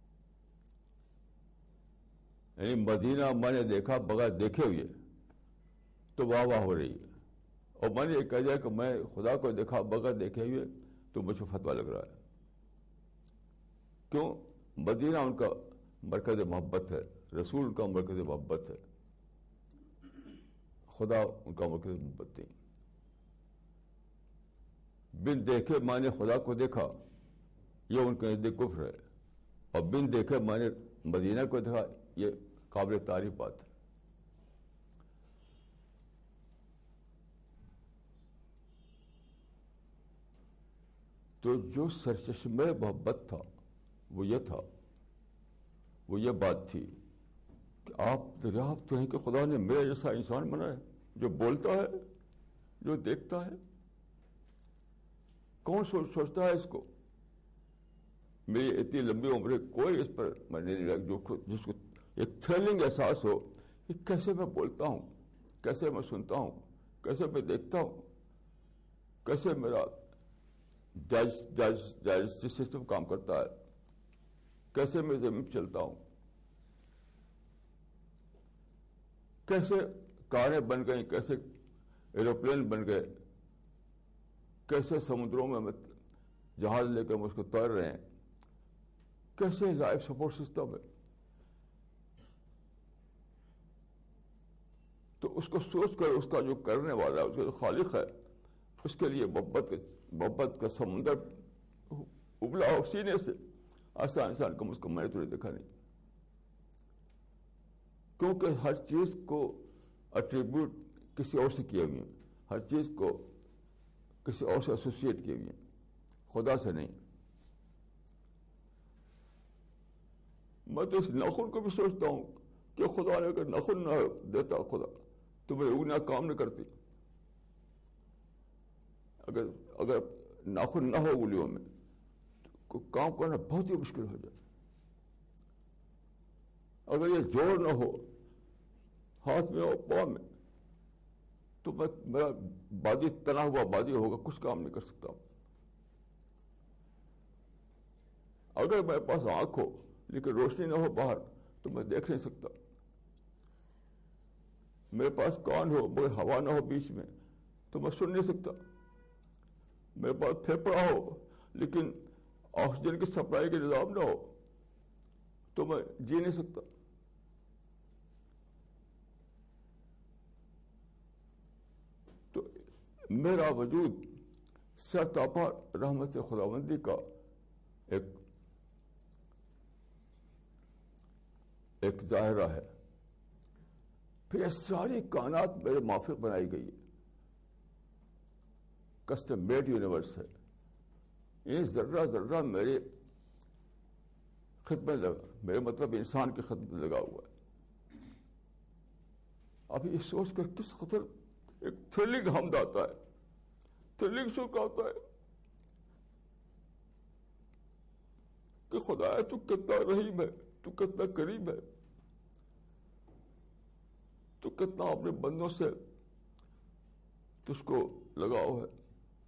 یعنی مدینہ میں نے دیکھا بغیر دیکھے ہوئے تو واہ واہ ہو رہی ہے، اور میں نے یہ کہہ دیا کہ میں خدا کو دیکھا بغیر دیکھے ہوئے تو مجھ کو فتویٰ لگ رہا ہے. کیوں؟ مدینہ ان کا مرکز محبت ہے، رسول کا مرکز محبت ہے. خدا ان کا مرکز محبت نہیں. بن دیکھے میں نے خدا کو دیکھا یہ ان کے نزدیک کفر ہے, اور بن دیکھے میں نے مدینہ کو دیکھا یہ قابل تعریف بات ہے. تو جو سرچشمہ محبت تھا وہ یہ تھا, وہ یہ بات تھی کہ آپ دریافت کریں کہ خدا نے میرا جیسا انسان بنایا جو بولتا ہے, جو دیکھتا ہے. کون سوچ سوچتا ہے اس کو؟ میری اتنی لمبی عمر ہے کوئی اس پر میں نہیں لگ جو جس کو ایک تھرلنگ احساس ہو کہ کیسے میں بولتا ہوں, کیسے میں سنتا ہوں, کیسے میں دیکھتا ہوں, کیسے میرا ڈائجسٹو سسٹم کام کرتا ہے, کیسے میں زمین پہ چلتا ہوں, کیسے کاریں بن گئیں, کیسے ایروپلین بن گئے, کیسے سمندروں میں جہاز لے کر مجھ کو تیر رہے ہیں, کیسے لائف سپورٹ سسٹم ہے. تو اس کو سوچ کر اس کا جو کرنے والا ہے, اس کا جو خالق ہے, اس کے لیے محبت محبت کا سمندر ابلا ہو سینے سے آسان آسان کم اس کو میں نے تو نہیں دیکھا نہیں. کیونکہ ہر چیز کو ایٹریبیوٹ کسی اور سے کیے ہوئے ہیں, ہر چیز کو کسی اور سے ایسوسیٹ کیے ہوئے ہیں, خدا سے نہیں. میں تو اس ناخن کو بھی سوچتا ہوں کہ خدا نے اگر ناخن نہ دیتا خدا تو میری انگلیاں کام نہ کرتی. اگر اگر ناخن نہ ہو انگلیوں میں تو کام کرنا بہت ہی مشکل ہو جائے. اگر یہ جوڑ نہ ہو ہاتھ میں اور پاؤں میں تو میں میرا بادی تنا ہوا بادی ہوگا, کچھ کام نہیں کر سکتا. اگر میرے پاس آنکھ ہو لیکن روشنی نہ ہو باہر تو میں دیکھ نہیں سکتا. میرے پاس کان ہو مگر ہوا نہ ہو بیچ میں تو میں سن نہیں سکتا. میرے پاس پھیپھڑا ہو لیکن آکسیجن کی سپلائی کے نظام نہ ہو تو میں جی نہیں سکتا. تو میرا وجود سرتاپا رحمت خداوندی کا ایک ایک ظاہرہ ہے. پھر یہ ساری کائنات میرے موافق بنائی گئی ہے, کسٹم میڈ یونیورس ہے. یہ ذرہ ذرہ میرے خدمت لگا, میرے مطلب انسان کی خدمت لگا ہوا ہے. اب یہ سوچ کر کس قدر ایک تھرلنگ حمد آتا ہے, تھرلنگ شوق آتا ہے کہ خدا ہے تو کتنا رحیم ہے, تو کتنا کریم ہے, تو کتنا اپنے بندوں سے تجھ کو لگاؤ ہے.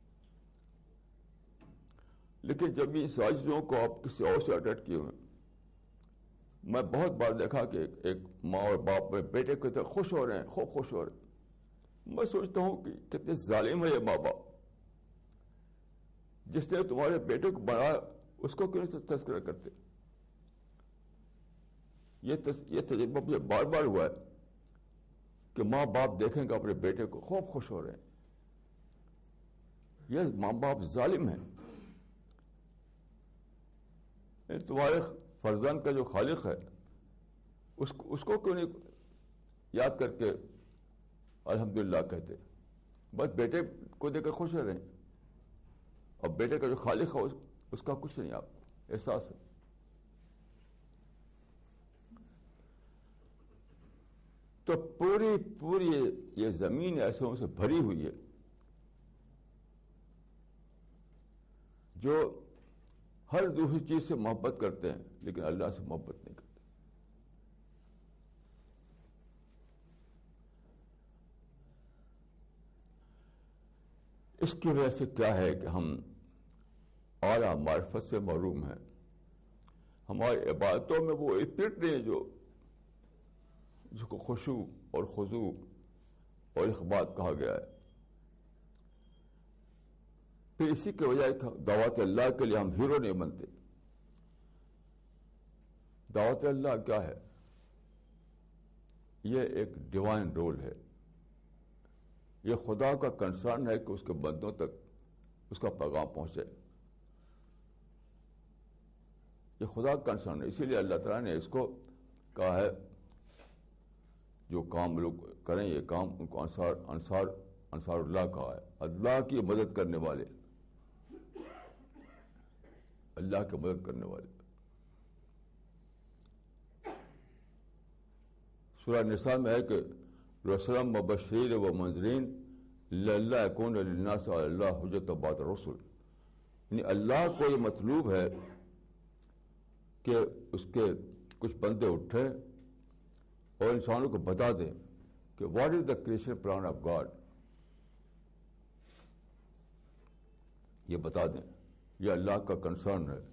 لیکن جب یہ ساری چیزوں کو آپ کسی اور سے اٹیچ کیے ہوئے, میں بہت بار دیکھا کہ ایک ماں اور باپ میں بیٹے کو تو خوش ہو رہے ہیں, خوب خوش ہو رہے ہیں. میں سوچتا ہوں کہ کتنے ظالم ہے یہ ماں باپ, جس نے تمہارے بیٹے کو بنایا اس کو کیوں نہیں تذکرہ کرتے. یہ یہ تجربہ مجھے بار بار ہوا ہے کہ ماں باپ دیکھیں گے اپنے بیٹے کو خوب خوش ہو رہے ہیں. یہ ماں باپ ظالم ہیں. تمہارے فرزند کا جو خالق ہے اس کو اس کو کیوں نہیں یاد کر کے الحمدللہ کہتے. بس بیٹے کو دیکھ کر خوش رہے ہیں, اور بیٹے کا جو خالق ہے اس کا کچھ نہیں آپ احساس ہے. تو پوری پوری یہ زمین ایسوں سے بھری ہوئی ہے جو ہر دوسری چیز سے محبت کرتے ہیں لیکن اللہ سے محبت نہیں کرتے. اس کی وجہ سے کیا ہے کہ ہم اعلیٰ معرفت سے محروم ہیں. ہماری عبادتوں میں وہ اطاعت نہیں جو جس کو خشوع اور خضوع اور اخبات کہا گیا ہے. پھر اسی کی وجہ دعوت اللہ کے لیے ہم ہیرو نہیں بنتے. دعوت اللہ کیا ہے؟ یہ ایک ڈیوائن رول ہے. یہ خدا کا کنسرن ہے کہ اس کے بندوں تک اس کا پیغام پہنچے. یہ خدا کا کنسرن ہے. اسی لیے اللہ تعالیٰ نے اس کو کہا ہے جو کام لوگ کریں یہ کام ان کو انصار انصار انصار اللہ کہا ہے. اللہ کی مدد کرنے والے, اللہ کی مدد کرنے والے. سورہ نساء میں ہے کہ رسولم مبشرین و منذرین لئلا یکون للناس علی اللہ حجۃ بعد الرسل. یعنی اللہ کو یہ مطلوب ہے کہ اس کے کچھ بندے اٹھیں اور انسانوں کو بتا دیں کہ what is the creation plan of God. یہ بتا دیں, یہ اللہ کا کنسرن ہے.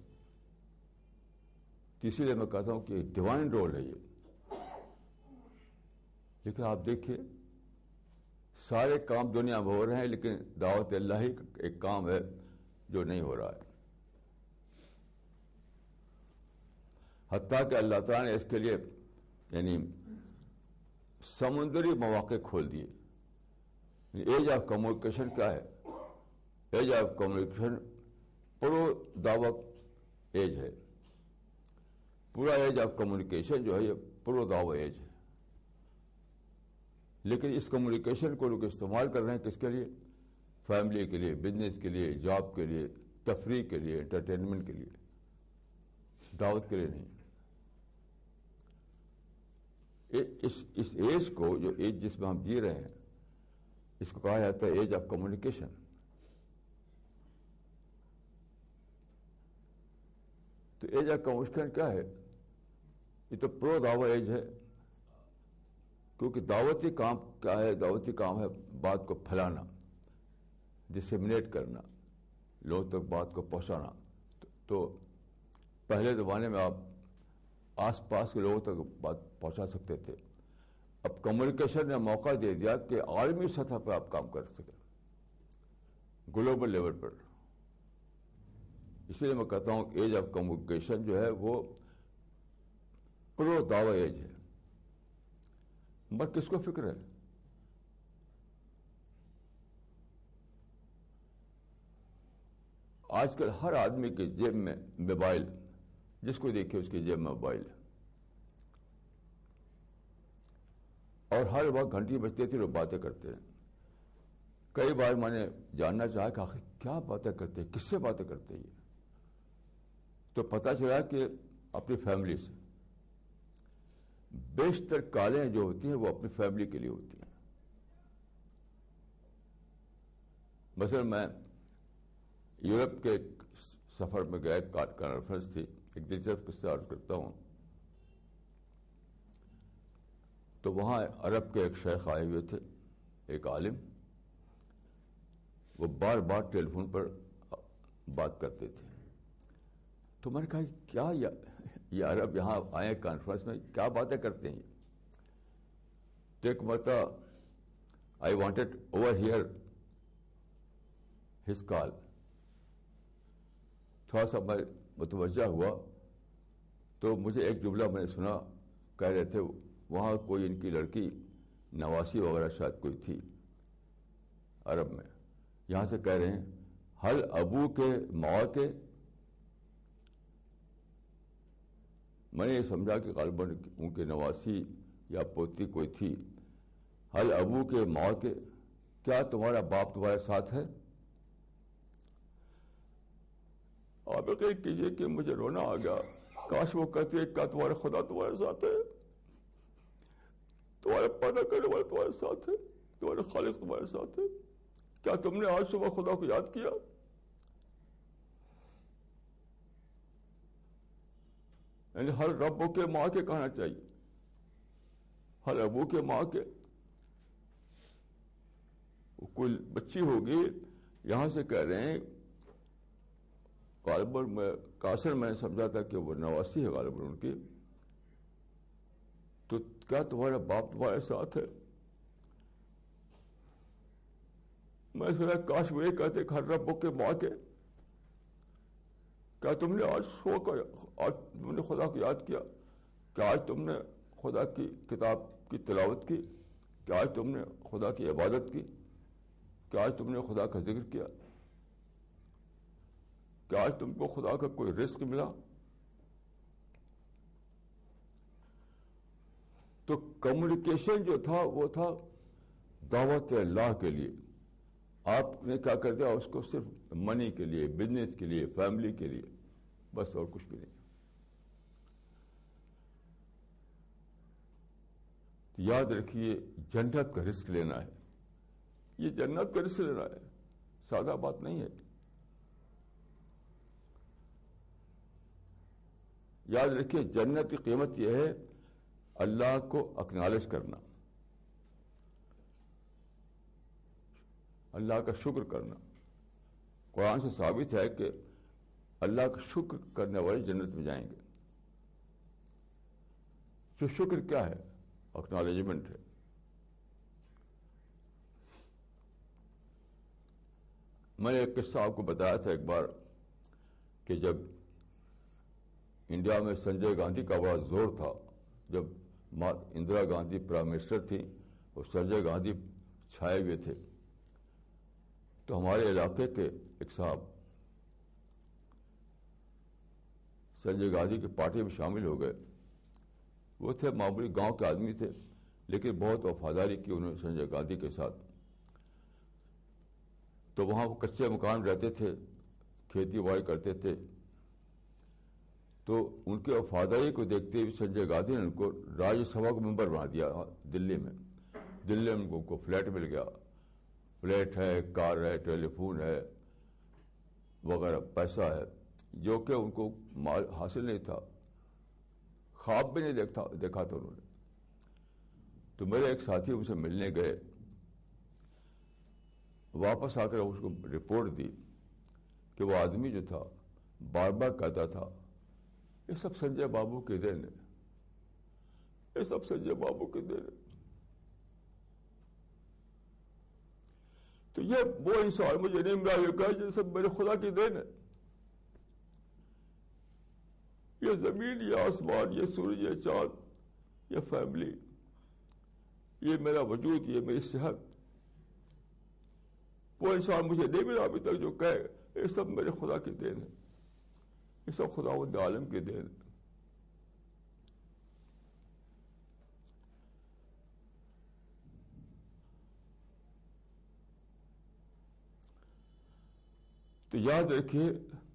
اسی لیے میں کہتا ہوں کہ ڈیوائن رول ہے یہ. لیکن آپ دیکھیے سارے کام دنیا میں ہو رہے ہیں, لیکن دعوت اللہ ہی ایک کام ہے جو نہیں ہو رہا ہے. حتیٰ کہ اللہ تعالیٰ نے اس کے لیے یعنی سمندری مواقع کھول دیے. ایج آف کمیونیکیشن کیا ہے؟ ایج آف کمیونیکیشن پرو دعوت ایج ہے. پورا ایج آف کمیونیکیشن جو ہے یہ پرو دعوت ایج ہے. لیکن اس کمیونیکیشن کو لوگ استعمال کر رہے ہیں کس کے لیے؟ فیملی کے لیے, بزنس کے لیے, جاب کے لیے, تفریح کے لیے, انٹرٹینمنٹ کے لیے, دعوت کے لیے نہیں. اس اس ایج کو, جو ایج جس میں ہم جی رہے ہیں, اس کو کہا جاتا ہے ایج آف کمیونیکیشن. تو ایج آف کمیونیکیشن کیا ہے؟ یہ تو پرو دعوت ایج ہے. کیونکہ دعوتی کام کیا ہے؟ دعوتی کام ہے بات کو پھیلانا, ڈسیمنیٹ کرنا, لوگوں تک بات کو پہنچانا. تو پہلے زمانے میں آپ آس پاس کے لوگوں تک بات پہنچا سکتے تھے. اب کمیونیکیشن نے موقع دے دیا کہ عالمی سطح پر آپ کام کر سکیں, گلوبل لیول پر. اس لیے میں کہتا ہوں کہ ایج آف کمیونیکیشن جو ہے وہ پرو دعوت ایج ہے. مگر کس کو فکر ہے؟ آج کل ہر آدمی کے جیب میں موبائل, جس کو دیکھے اس کی جیب میں موبائل ہے, اور ہر وقت گھنٹی بجتے تھے لوگ باتیں کرتے ہیں. کئی بار میں نے جاننا چاہا کہ آخر کیا باتیں کرتے ہیں, کس سے باتیں کرتے ہیں. تو پتہ چلا کہ اپنی فیملی سے. بیشتر کالیں جو ہوتی ہیں وہ اپنی فیملی کے لیے ہوتی ہیں. مثلا میں یورپ کے ایک سفر میں گیا, کانفرنس تھی, ایک دلچسپ قصہ عرض کرتا ہوں. تو وہاں عرب کے ایک شیخ آئے ہوئے تھے, ایک عالم. وہ بار بار ٹیلی فون پر بات کرتے تھے. تو میں نے کہا کیا یہ عرب یہاں آئے کانفرنس میں, کیا باتیں کرتے ہیں؟ تو ایک مرتبہ I wanted over here his call. تھوڑا سا میں متوجہ ہوا تو مجھے ایک جملہ میں نے سنا, کہہ رہے تھے وہاں کوئی ان کی لڑکی نواسی وغیرہ شاید کوئی تھی عرب میں. یہاں سے کہہ رہے ہیں حل ابو کے مواقع. میں نے یہ سمجھا کہ غالباً ان کے نواسی یا پوتی کوئی تھی. حل ابو کے مواقع, کیا تمہارا باپ تمہارے ساتھ ہے؟ آپ یقین کیجیے کہ مجھے رونا آ گیا. کاش وہ کہتے ہیں کیا تمہارا خدا تمہارے ساتھ ہے, تمہارے پیدا کرنے والے تمہارے ساتھ ہے, تمہارے خالق تمہارے ساتھ ہے. کیا تم نے آج صبح خدا کو یاد کیا؟ یعنی ہر ربوں کے ماں کے کہنا چاہیے, ہر ابو کے ماں کے. کوئی بچی ہوگی یہاں سے کہہ رہے ہیں, غالباً میں کاسر میں سمجھا تھا کہ وہ نواسی ہے غالباً ان کی. تو کیا تمہارا باپ تمہارے ساتھ ہے؟ میں سوچا کاش وہ یہ کہتے کہ ہر ربوں کے ماں کے, کیا تم نے آج سو کر آج تم نے خدا کو یاد کیا؟ کیا آج تم نے خدا کی کتاب کی تلاوت کی؟ کیا آج تم نے خدا کی عبادت کی؟ کہ آج تم نے خدا کا ذکر کیا؟ کہ آج تم کو خدا کا کوئی رزق ملا؟ تو کمیونیکیشن جو تھا وہ تھا دعوت اللہ کے لیے. آپ نے کیا کر دیا اس کو صرف منی کے لیے, بزنس کے لیے, فیملی کے لیے, بس اور کچھ بھی نہیں. یاد رکھیے جنت کا رزق لینا ہے, یہ جنت کا رزق لینا ہے, سادہ بات نہیں ہے. یاد رکھیے جنت کی قیمت یہ ہے اللہ کو اکنالج کرنا, اللہ کا شکر کرنا. قرآن سے ثابت ہے کہ اللہ کا شکر کرنے والے جنت میں جائیں گے. جو شکر کیا ہے؟ اکنالجمنٹ ہے. میں نے ایک قصہ آپ کو بتایا تھا ایک بار کہ جب انڈیا میں سنجے گاندھی کا بڑا زور تھا, جب اندرا گاندھی پرائم منسٹر تھی اور سنجے گاندھی چھائے ہوئے تھے, تو ہمارے علاقے کے ایک صاحب سنجے گاندھی کی پارٹی میں شامل ہو گئے. وہ تھے معمولی گاؤں کے آدمی تھے, لیکن بہت وفاداری کی انہوں نے سنجے گاندھی کے ساتھ. تو وہاں وہ کچے مکان رہتے تھے, کھیتی باڑی کرتے تھے. تو ان کے وفاداری کو دیکھتے ہوئے سنجے گاندھی نے ان کو راجیہ سبھا کا ممبر بنا دیا دلی میں. دلی میں ان کو فلیٹ مل گیا, فلیٹ ہے, کار ہے, ٹیلی فون ہے وغیرہ, پیسہ ہے, جو کہ ان کو مال حاصل نہیں تھا, خواب بھی نہیں دیکھتا دیکھا تھا انہوں نے. تو میرے ایک ساتھی ان سے ملنے گئے, واپس آ کر اس کو رپورٹ دی کہ وہ آدمی جو تھا بار بار کہتا تھا یہ سب سنجے بابو کے دین ہے, یہ سب سنجے بابو کے دین ہے. تو یہ وہ انسان مجھے نہیں ملا, یہ کہا یہ سب میرے خدا کی دین ہے. یہ زمین, یہ آسمان, یہ سورج, یہ چاند, یہ فیملی, یہ میرا وجود, یہ میری صحت, وہ انسان مجھے نہیں ملا ابھی تک جو کہے یہ سب میرے خدا کی دین ہے, یہ سب خداوند عالم کی دین ہے. تو یاد رکھیے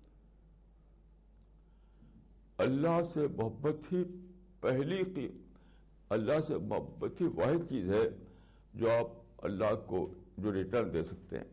اللہ سے محبت ہی پہلی کی اللہ سے محبت ہی واحد چیز ہے جو آپ اللہ کو جو ریٹرن دے سکتے ہیں.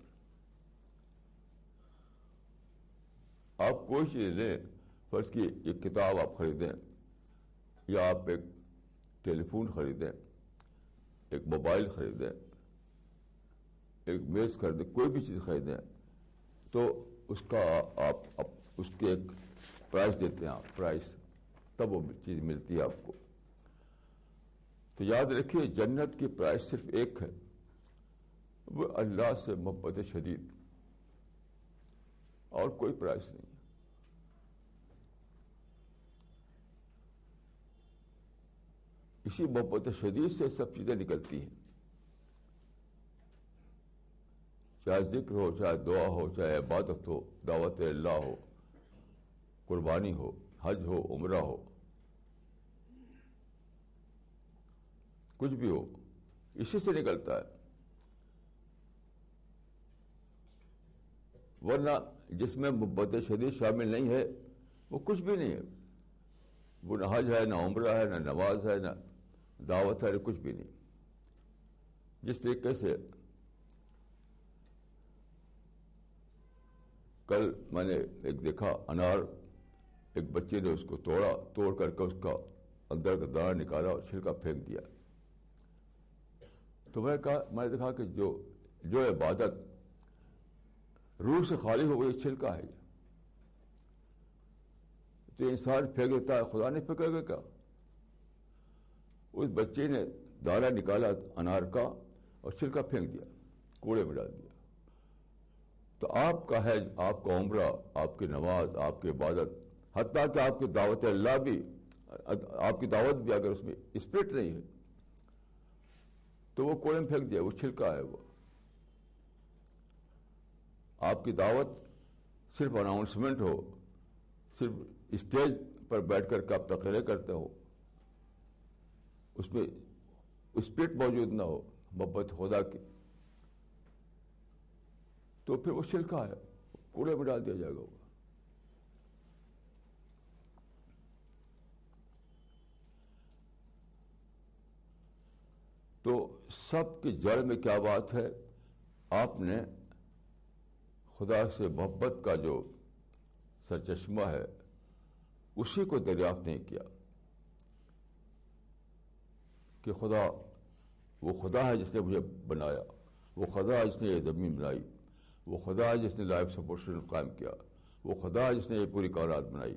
آپ کوئی چیز لیں, فرض کی ایک کتاب آپ خریدیں, یا آپ ایک ٹیلی فون خریدیں, ایک موبائل خریدیں, ایک میز خریدیں, کوئی بھی چیز خریدیں, تو اس کا آپ اس کے ایک پرائز دیتے ہیں, آپ پرائز, تب وہ چیز ملتی ہے آپ کو. تو یاد رکھیے جنت کی پرائز صرف ایک ہے, وہ اللہ سے محبت شدید, اور کوئی پرائز نہیں. اسی محبت شدید سے سب چیزیں نکلتی ہیں, چاہے ذکر ہو, چاہے دعا ہو, چاہے عبادت ہو, دعوت اللہ ہو, قربانی ہو, حج ہو, عمرہ ہو, کچھ بھی ہو, اسی سے نکلتا ہے. ورنہ جس میں محبت شدید شامل نہیں ہے وہ کچھ بھی نہیں ہے. وہ نہ حج ہے, نہ عمرہ ہے, نہ نماز ہے, نہ دعوت ہے, کچھ بھی نہیں. جس طریقے سے کل میں نے ایک دیکھا انار, ایک بچے نے اس کو توڑا, توڑ کر کے اس کا اندر کا دانہ نکالا اور چھلکا پھینک دیا. تو میں کہا میں نے دیکھا کہ جو جو عبادت روح سے خالی ہو گئی, چھلکا ہے. تو انسان پھینک دیتا ہے, خدا نہیں پھینکے گا کیا؟ اس بچے نے دانہ نکالا انار کا اور چھلکا پھینک دیا, کوڑے میں ڈال دیا. تو آپ کا حج, آپ کا عمرہ, آپ کی نماز, آپ کی عبادت, حتیٰ کہ آپ کی دعوت اللہ بھی, آپ کی دعوت بھی اگر اس میں اسپرٹ نہیں ہے تو وہ کوڑے میں پھینک دیا, وہ چھلکا ہے. وہ آپ کی دعوت صرف اناؤنسمنٹ ہو، صرف اسٹیج پر بیٹھ کر کے آپ تقریریں کرتے ہو، اس میں اسپرٹ موجود نہ ہو محبت خدا کی، تو پھر وہ شرکا ہے، کوڑے میں ڈال دیا جائے گا وہ۔ تو سب کی جڑ میں کیا بات ہے؟ آپ نے خدا سے محبت کا جو سرچشمہ ہے اسی کو دریافت نہیں کیا کہ خدا وہ خدا ہے جس نے مجھے بنایا، وہ خدا ہے جس نے یہ زمین بنائی، وہ خدا ہے جس نے لائف سپورٹ سسٹم قائم کیا، وہ خدا ہے جس نے یہ پوری کائنات بنائی،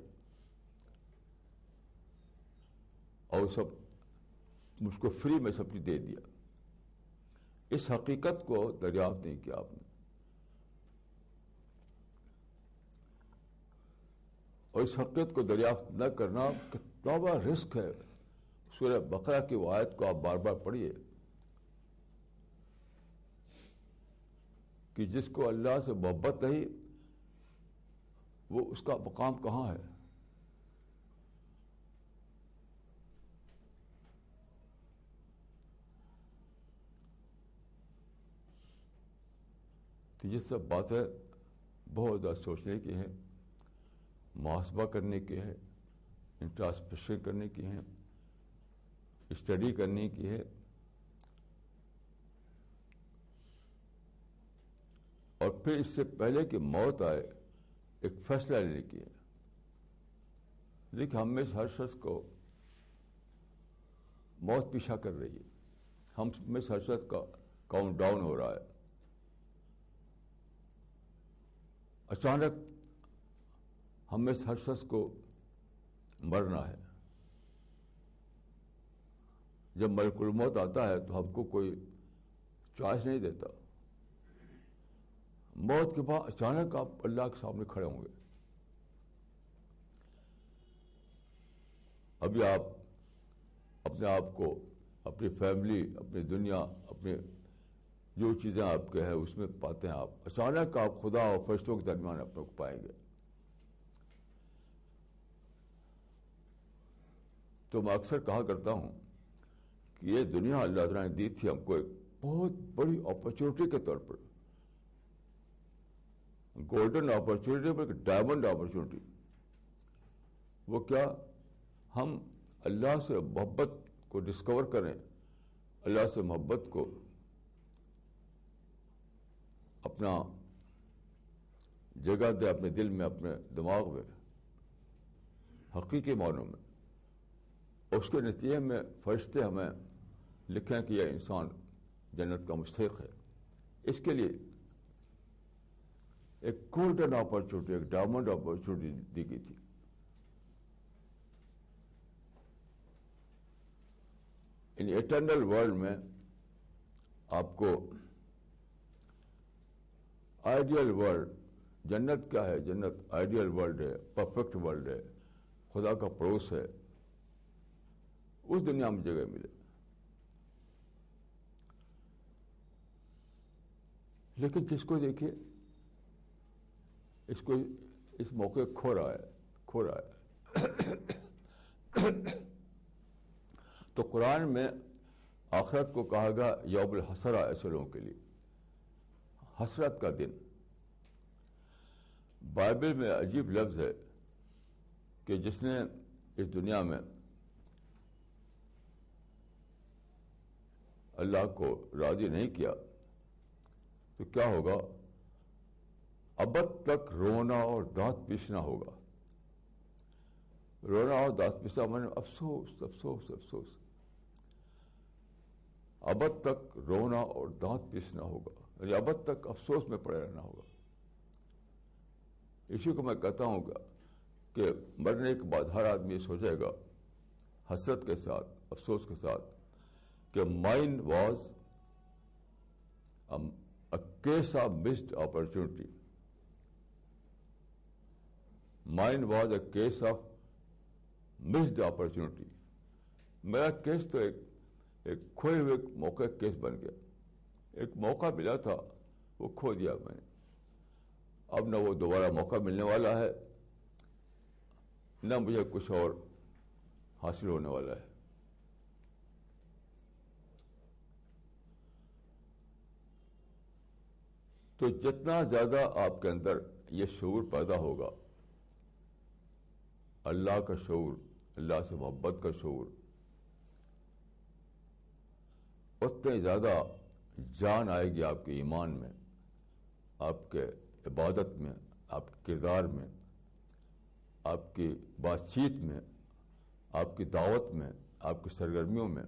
اور سب مجھ کو فری میں سب چیز دے دیا۔ اس حقیقت کو دریافت نہیں کیا آپ نے، اور اس حقیقت کو دریافت نہ کرنا کتنا بڑا رسک ہے۔ سورہ بقرہ کی وہ آیت کو آپ بار بار پڑھیے کہ جس کو اللہ سے محبت نہیں وہ اس کا مقام کہاں ہے؟ تو یہ سب باتیں بہت زیادہ سوچنے کی ہیں، محاسبہ کرنے کی ہے، انٹراسپیکشن کرنے کی ہیں، اسٹڈی کرنے کی ہے، اور پھر اس سے پہلے کہ موت آئے ایک فیصلہ لینے کی ہے۔ دیکھیں ہم میں سے ہر شخص کو موت پیچھا کر رہی ہے، ہم میں سے ہر شخص کا کاؤنٹ ڈاؤن ہو رہا ہے۔ اچانک ہم میں سے ہر شخص کو مرنا ہے۔ جب ملک الموت آتا ہے تو ہم کو کوئی چوائس نہیں دیتا، موت کے بعد اچانک آپ اللہ کے سامنے کھڑے ہوں گے۔ ابھی آپ اپنے آپ کو، اپنی فیملی، اپنی دنیا، اپنے جو چیزیں آپ کے ہیں اس میں پاتے ہیں، آپ اچانک آپ خدا اور فرشتوں کے درمیان اپنے کو پائیں گے۔ تو میں اکثر کہا کرتا ہوں کہ یہ دنیا اللہ تعالیٰ نے دی تھی ہم کو ایک بہت بڑی اپرچونٹی کے طور پر، گولڈن اپرچونٹی پر ڈائمنڈ اپرچونٹی۔ وہ کیا؟ ہم اللہ سے محبت کو ڈسکور کریں، اللہ سے محبت کو اپنا جگہ دے اپنے دل میں، اپنے دماغ میں، حقیقی معنوں میں۔ اس کے نتیجے میں فرشتے ہمیں لکھیں کہ یہ انسان جنت کا مستحق ہے۔ اس کے لیے ایک گولڈن اپرچونٹی، ایک ڈائمنڈ اپرچونٹی دی گئی تھی۔ ان ایٹرنل ورلڈ میں آپ کو آئیڈیل ورلڈ، جنت کیا ہے؟ جنت آئیڈیل ورلڈ ہے، پرفیکٹ ورلڈ ہے، خدا کا پڑوس ہے، اس دنیا میں جگہ ملے۔ لیکن جس کو دیکھیے اس کو اس موقع کھو رہا ہے کھو رہا ہے تو قرآن میں آخرت کو کہا گیا یوم الحسرہ، ایسے لوگوں کے لیے حسرت کا دن۔ بائبل میں عجیب لفظ ہے کہ جس نے اس دنیا میں اللہ کو راضی نہیں کیا تو کیا ہوگا؟ ابد تک رونا اور دانت پیسنا ہوگا۔ رونا اور دانت پیسنا میں افسوس افسوس افسوس، ابد تک رونا اور دانت پیسنا ہوگا، یعنی ابد تک افسوس میں پڑے رہنا ہوگا۔ اسی کو میں کہتا ہوں گا کہ مرنے کے بعد ہر آدمی سوچے گا حسرت کے ساتھ، افسوس کے ساتھ کہ mine was a, a case of missed opportunity. Mine was a case of missed opportunity. میرا کیس تو ایک ایک کھوئے ہوئے موقع کیس بن گیا، ایک موقع ملا تھا وہ کھو دیا میں نے۔ اب نہ وہ دوبارہ موقع ملنے والا ہے، نہ مجھے کچھ اور حاصل ہونے والا ہے۔ تو جتنا زیادہ آپ کے اندر یہ شعور پیدا ہوگا، اللہ کا شعور، اللہ سے محبت کا شعور، اتنے زیادہ جان آئے گی آپ کے ایمان میں، آپ کے عبادت میں، آپ کے کردار میں، آپ کی بات چیت میں، آپ کی دعوت میں، آپ کی سرگرمیوں میں۔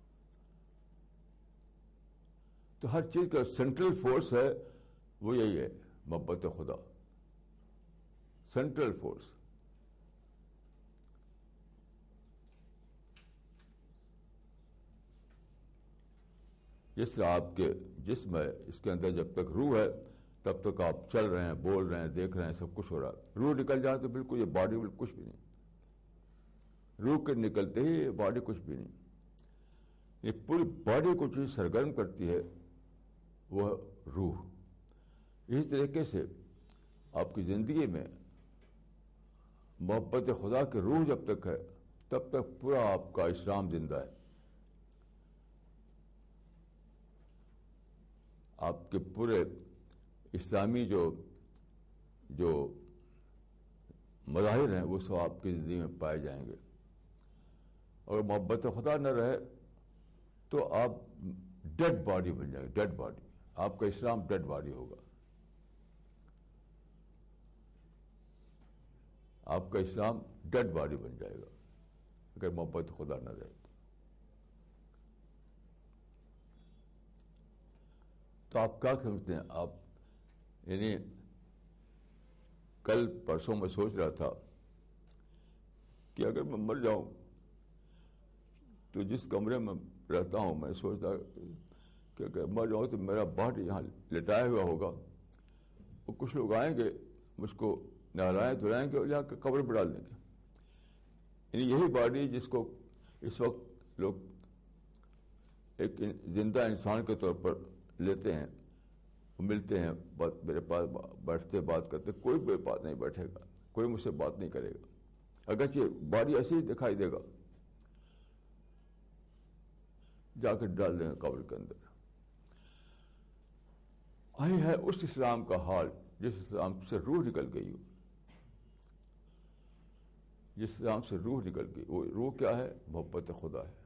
تو ہر چیز کا سینٹرل فورس ہے وہ یہی ہے، محبت خدا، سینٹرل فورس۔ جس طرح آپ کے جسم ہے، اس کے اندر جب تک روح ہے تب تک آپ چل رہے ہیں، بول رہے ہیں، دیکھ رہے ہیں، سب کچھ ہو رہا ہے۔ روح نکل جائے تو بالکل یہ باڈی بالکل کچھ بھی نہیں، روح کے نکلتے ہی یہ باڈی کچھ بھی نہیں۔ یہ پوری باڈی کو جو سرگرم کرتی ہے وہ روح۔ اسی طریقے سے آپ کی زندگی میں محبت خدا کی روح جب تک ہے تب تک پورا آپ کا اسلام زندہ ہے۔ آپ کے پورے اسلامی جو جو مظاہر ہیں وہ سب آپ کی زندگی میں پائے جائیں گے۔ اور محبت خدا نہ رہے تو آپ ڈیڈ باڈی بن جائیں گے، ڈیڈ باڈی۔ آپ کا اسلام ڈیڈ باڈی ہوگا، آپ کا اسلام ڈیڈ باڈی بن جائے گا اگر محبت خدا نہ رہے تو۔ تو آپ کیا سمجھتے ہیں؟ آپ یعنی کل پرسوں میں سوچ رہا تھا کہ اگر میں مر جاؤں تو جس کمرے میں رہتا ہوں، میں سوچتا کہ اگر مر جاؤں تو میرا باڈی یہاں لٹایا ہوا ہوگا، اور کچھ لوگ آئیں گے مجھ کو نہلائیں دھلائیں گے اور یہاں قبر پہ ڈال دیں گے۔ یعنی یہی باڈی جس کو اس وقت لوگ ایک زندہ انسان کے طور پر لیتے ہیں، ملتے ہیں، بات میرے پاس بیٹھتے بات کرتے، کوئی میرے پاس نہیں بیٹھے گا، کوئی مجھ سے بات نہیں کرے گا، اگرچہ باڈی ایسے ہی دکھائی دے گا، جا کے ڈال دیں گے قبر کے اندر۔ آئی ہے اس اسلام کا حال جس اسلام سے روح نکل گئی ہو، جس اسلام سے روح نکل گئی، وہ روح کیا ہے؟ محبت خدا ہے۔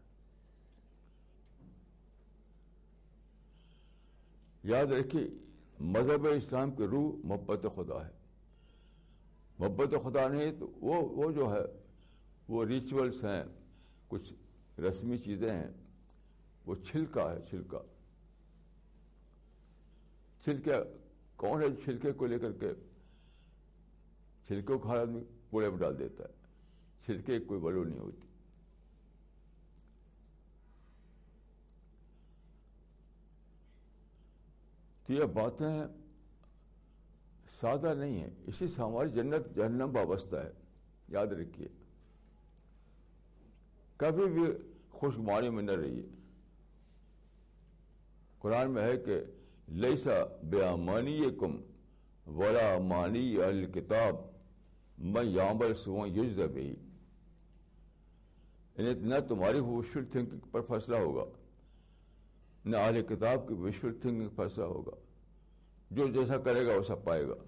یاد رکھیے، مذہب اسلام کی روح محبت خدا ہے۔ محبت خدا نہیں تو وہ وہ جو ہے وہ ریچولس ہیں، کچھ رسمی چیزیں ہیں، وہ چھلکا ہے، چھلکا۔ چھلکے کون ہے؟ چھلکے کو لے کر کے چھلکے کو ہر آدمی کوڑے میں ڈال دیتا ہے، چھلکے کی کوئی ویلیو نہیں ہوتی۔ تو یہ باتیں سادہ نہیں ہیں، اسی سے ہماری جنت جہنم وابستہ ہے، یاد رکھیے۔ کبھی بھی خوشگواری میں نہ رہیے۔ قرآن میں ہے کہ لیسا بِأَمَانِيِّكُمْ وَلَا أَمَانِيِّ أَهْلِ الْكِتَابِ مَنْ يَعْمَلْ سُوءًا يُجْزَ بِهِ۔ یعنی نہ تمہاری وشفل تھنکنگ پر فیصلہ ہوگا، نہ اہل کتاب کی وشفل تھنکنگ پر فیصلہ ہوگا، جو جیسا کرے گا ویسا پائے گا۔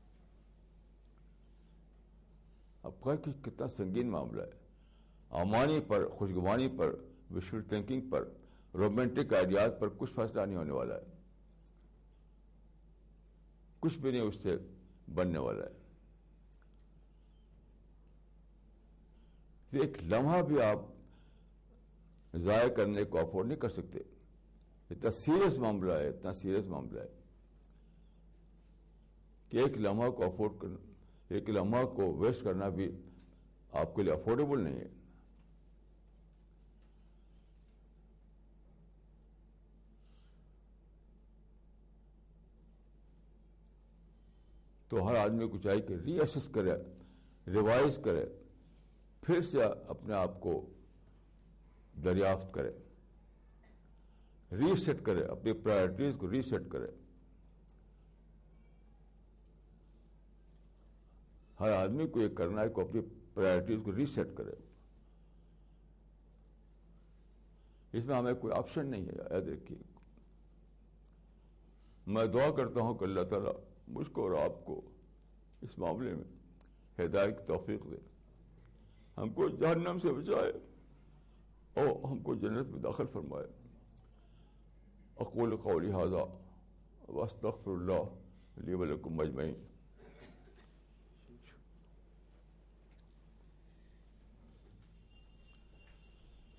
اب کہ کتنا سنگین معاملہ ہے۔ امانی پر، خوشگوانی پر، وشفل تھنکنگ پر، رومانٹک آئیڈیاز پر کچھ فیصلہ نہیں ہونے والا ہے، کچھ بھی نہیں اس سے بننے والا ہے۔ ایک لمحہ بھی آپ ضائع کرنے کو افورڈ نہیں کر سکتے۔ اتنا سیریس معاملہ ہے، اتنا سیریس معاملہ ہے کہ ایک لمحہ کو افورڈ کرنا، ایک لمحہ کو ویسٹ کرنا بھی آپ کے لیے افورڈیبل نہیں ہے۔ تو ہر آدمی کو چاہیے کہ ری اسیس کرے، ریوائز کرے، پھر سے اپنے آپ کو دریافت کرے، ری سیٹ کرے، اپنی پرائرٹیز کو ری سیٹ کرے۔ ہر آدمی کو یہ کرنا ہے کہ اپنی پرائرٹیز کو ریسیٹ کرے. اس میں ہمیں کوئی آپشن نہیں ہے, یاد رکھیے. میں دعا کرتا ہوں کہ اللہ تعالیٰ مجھ کو اور آپ کو اس معاملے میں ہدایت کی توفیق دے, ہم کو جہنم سے بچائے اور ہم کو جنت میں داخل فرمائے. اقول قولی ھذا واستغفر اللہ لی ولکم اجمعین.